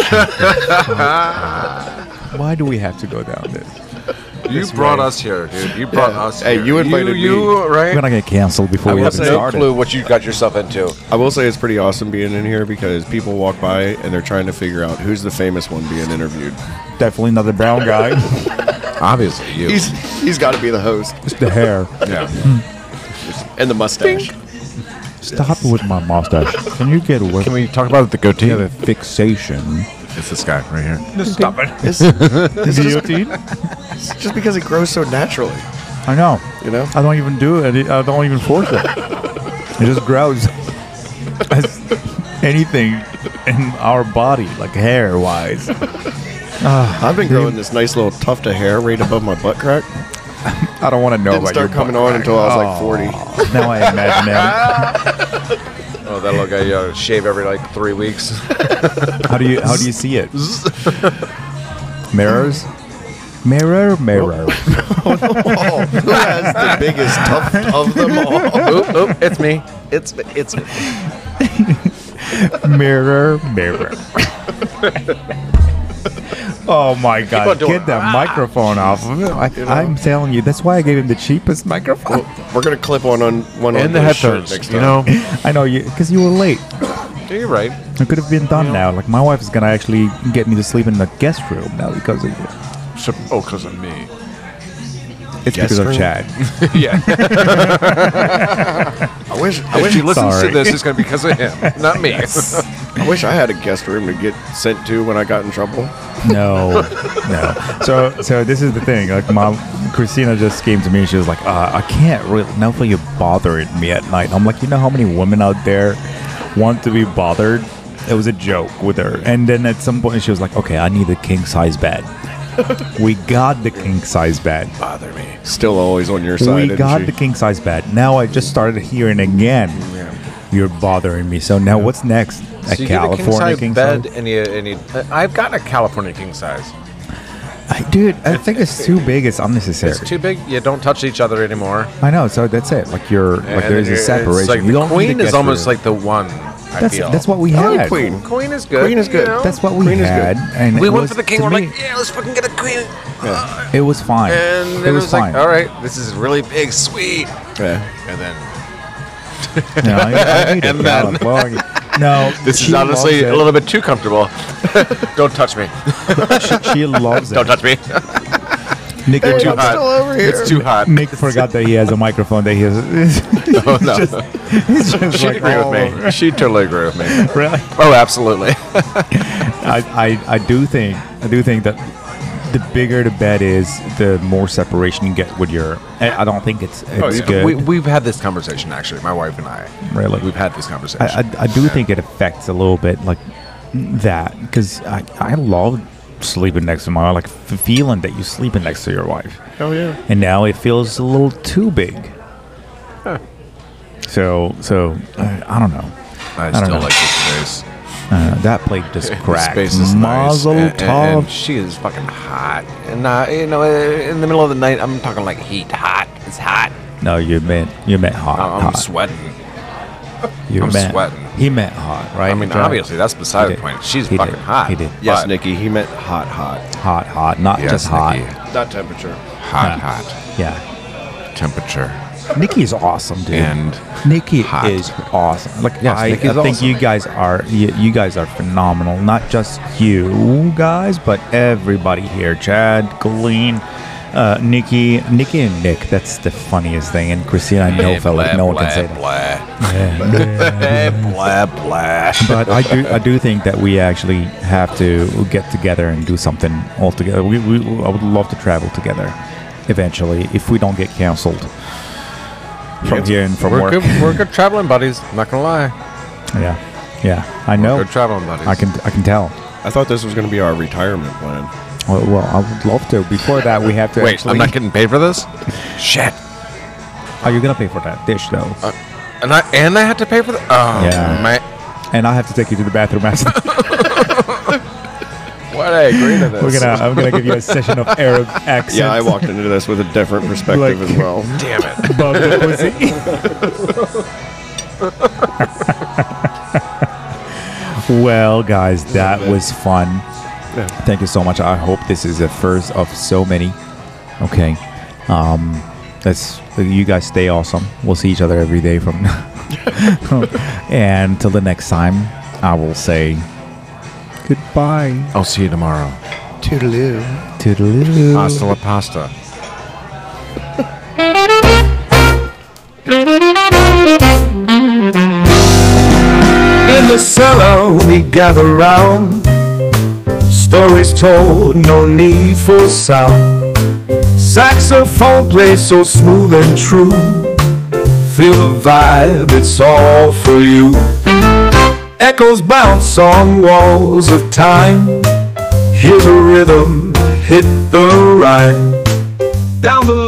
Why do we have to go down this? You This brought way. us here, dude. You brought Yeah. us Hey, here. you invited you, me. You, right? We're gonna get canceled before I we will even say- no started. clue what you got yourself into. I will say it's pretty awesome being in here because people walk by and they're trying to figure out who's the famous one being interviewed. Definitely not the brown guy. Obviously, you. He's he's got to be the host It's the hair. yeah. and the mustache. Stop with my mustache. Can you get away? Can we talk about the goatee? You have a fixation. It's this guy right here. Stop it. It's, it's just, it's just because it grows so naturally, I know. you know. I don't even do it. I don't even force it. It just grows as anything in our body, like hair wise. I've been growing this nice little tuft of hair right above my butt crack. I don't want to know Didn't about start your coming butt on crack. until I was like forty. Now I imagine that. Oh, that little guy, you uh, shave every like three weeks. How do you how do you see it? Mirrors. Mirror, mirror. Oh, who has the biggest tuft of them all? oop, oop, it's me. It's it's me. Mirror, mirror. Oh my God! on doing Get that microphone off of it. I, I'm telling you, that's why I gave him the cheapest microphone. We're gonna clip one on one on And the his shirt headphones, next you time. know. I know you because you were late. Yeah, you're right. It could have been done now. Like my wife is gonna actually get me to sleep in the guest room now because of you. So, oh, because of me. It's Guest because of room? Chad. Yeah. I wish. I wish he listens Sorry. to this. It's gonna be because of him, not me. I wish I had a guest room to get sent to when I got in trouble. No, no. So, so this is the thing. Like, mom, Christina just came to me and she was like, uh, "I can't really. Now for you bothering me at night." I'm like, you know how many women out there want to be bothered? It was a joke with her. And then at some point she was like, "Okay, I need a king size bed." We got the king size bed. Bother me. Still always on your side. We isn't got she? the king size bed. Now I just started hearing again. You're bothering me. So now what's next? A So you California get a king size king bed, size? and you, and you. uh, I've got a California king size. I, dude, I think it's too big. It's unnecessary. It's too big. You don't touch each other anymore. I know. So that's it. Like you're like And there's a it's separation. Like you the don't need queen to is get almost through. like the one. I That's feel. that's what we I like had. queen. Queen is good. Queen is good. you know? That's what we Queen is had. good. And we it went was, for the king. to We're me, like, yeah, let's fucking get a queen. it was fine. And it then was, it was like, fine. all right, this is really big, sweet. Yeah. And then No, I, I need a And then- California. No, this she is honestly loves a it. little bit too comfortable. Don't touch me. She, she loves it. Don't touch me. Nick, It's too forgot, hot. It's too hot. Nick forgot that he has a microphone. That he has. Oh, no. It's just She'd like agree all with me. over. She'd totally agree with me. Really? Oh, absolutely. I, I, I do think I do think that the bigger the bed is, the more separation you get with your. I I don't think it's it's Oh, yeah. good. We, we've had this conversation, actually, my wife and I. Really? We've had this conversation. I, I, I do think it affects a little bit like that because I, I love sleeping next to my wife, like f- feeling that you're sleeping next to your wife. Oh yeah. And now it feels a little too big. So so I, I don't know. I, I don't still know. like this space. Uh, that plate just The cracked. space is nice. Mazel And, and, tov. and she is fucking hot. And, uh, you know, in the middle of the night, I'm talking like heat. Hot. It's hot. No, you meant you meant hot. I'm, I'm hot. sweating. You I'm meant, sweating. He meant hot, right? I mean, Jack? obviously, that's beside He the did. point. She's He fucking did. hot. He did. Yes, But- Nikki. He meant hot, hot, Hot, hot, not Yes, just hot. Nikki. not temperature. Hot, Yeah. hot. Yeah. Temperature. Nikki's awesome, dude. And Nikki hot. is awesome. Like Yes, I, Nikki's I think awesome. you guys are you, you guys are phenomenal. Not just you guys, but everybody here. Chad, Colleen, uh, Nikki, Nikki and Nick. That's the funniest thing. And Christina, I know, fella, blah, no one blah, can say that. blah. Yeah. blah, blah. But I do I do think that we actually have to get together and do something all together. We, we I would love to travel together eventually if we don't get canceled from here and from We're work. good, we're good traveling buddies. I'm not gonna lie. Yeah, yeah, I know. Good traveling buddies. I can I can tell. I thought this was going to be our retirement plan. Well, well, I would love to. Before that, we have to Wait, actually. I'm not getting paid for this. Shit. Are you gonna pay for that dish though? And I and I had to pay for the. Oh, Yeah. man. And I have to take you to the bathroom after. Why did I agree to this? We're gonna. I'm gonna give you a session of Arab accent. Yeah, I walked into this with a different perspective Like- as well. Damn it. Bug the pussy. Well, guys, that was fun. Thank you so much. I hope this is the first of so many. Okay. Um, let's. You guys stay awesome. We'll see each other every day from now. And till the next time, I will say goodbye. I'll see you tomorrow. Toodaloo. Toodaloo. Pasta la pasta. In the cellar we gather round, stories told, no need for sound. Saxophone plays so smooth and true. Feel the vibe, it's all for you. Echoes bounce on walls of time. Hear the rhythm, hit the rhyme. Down the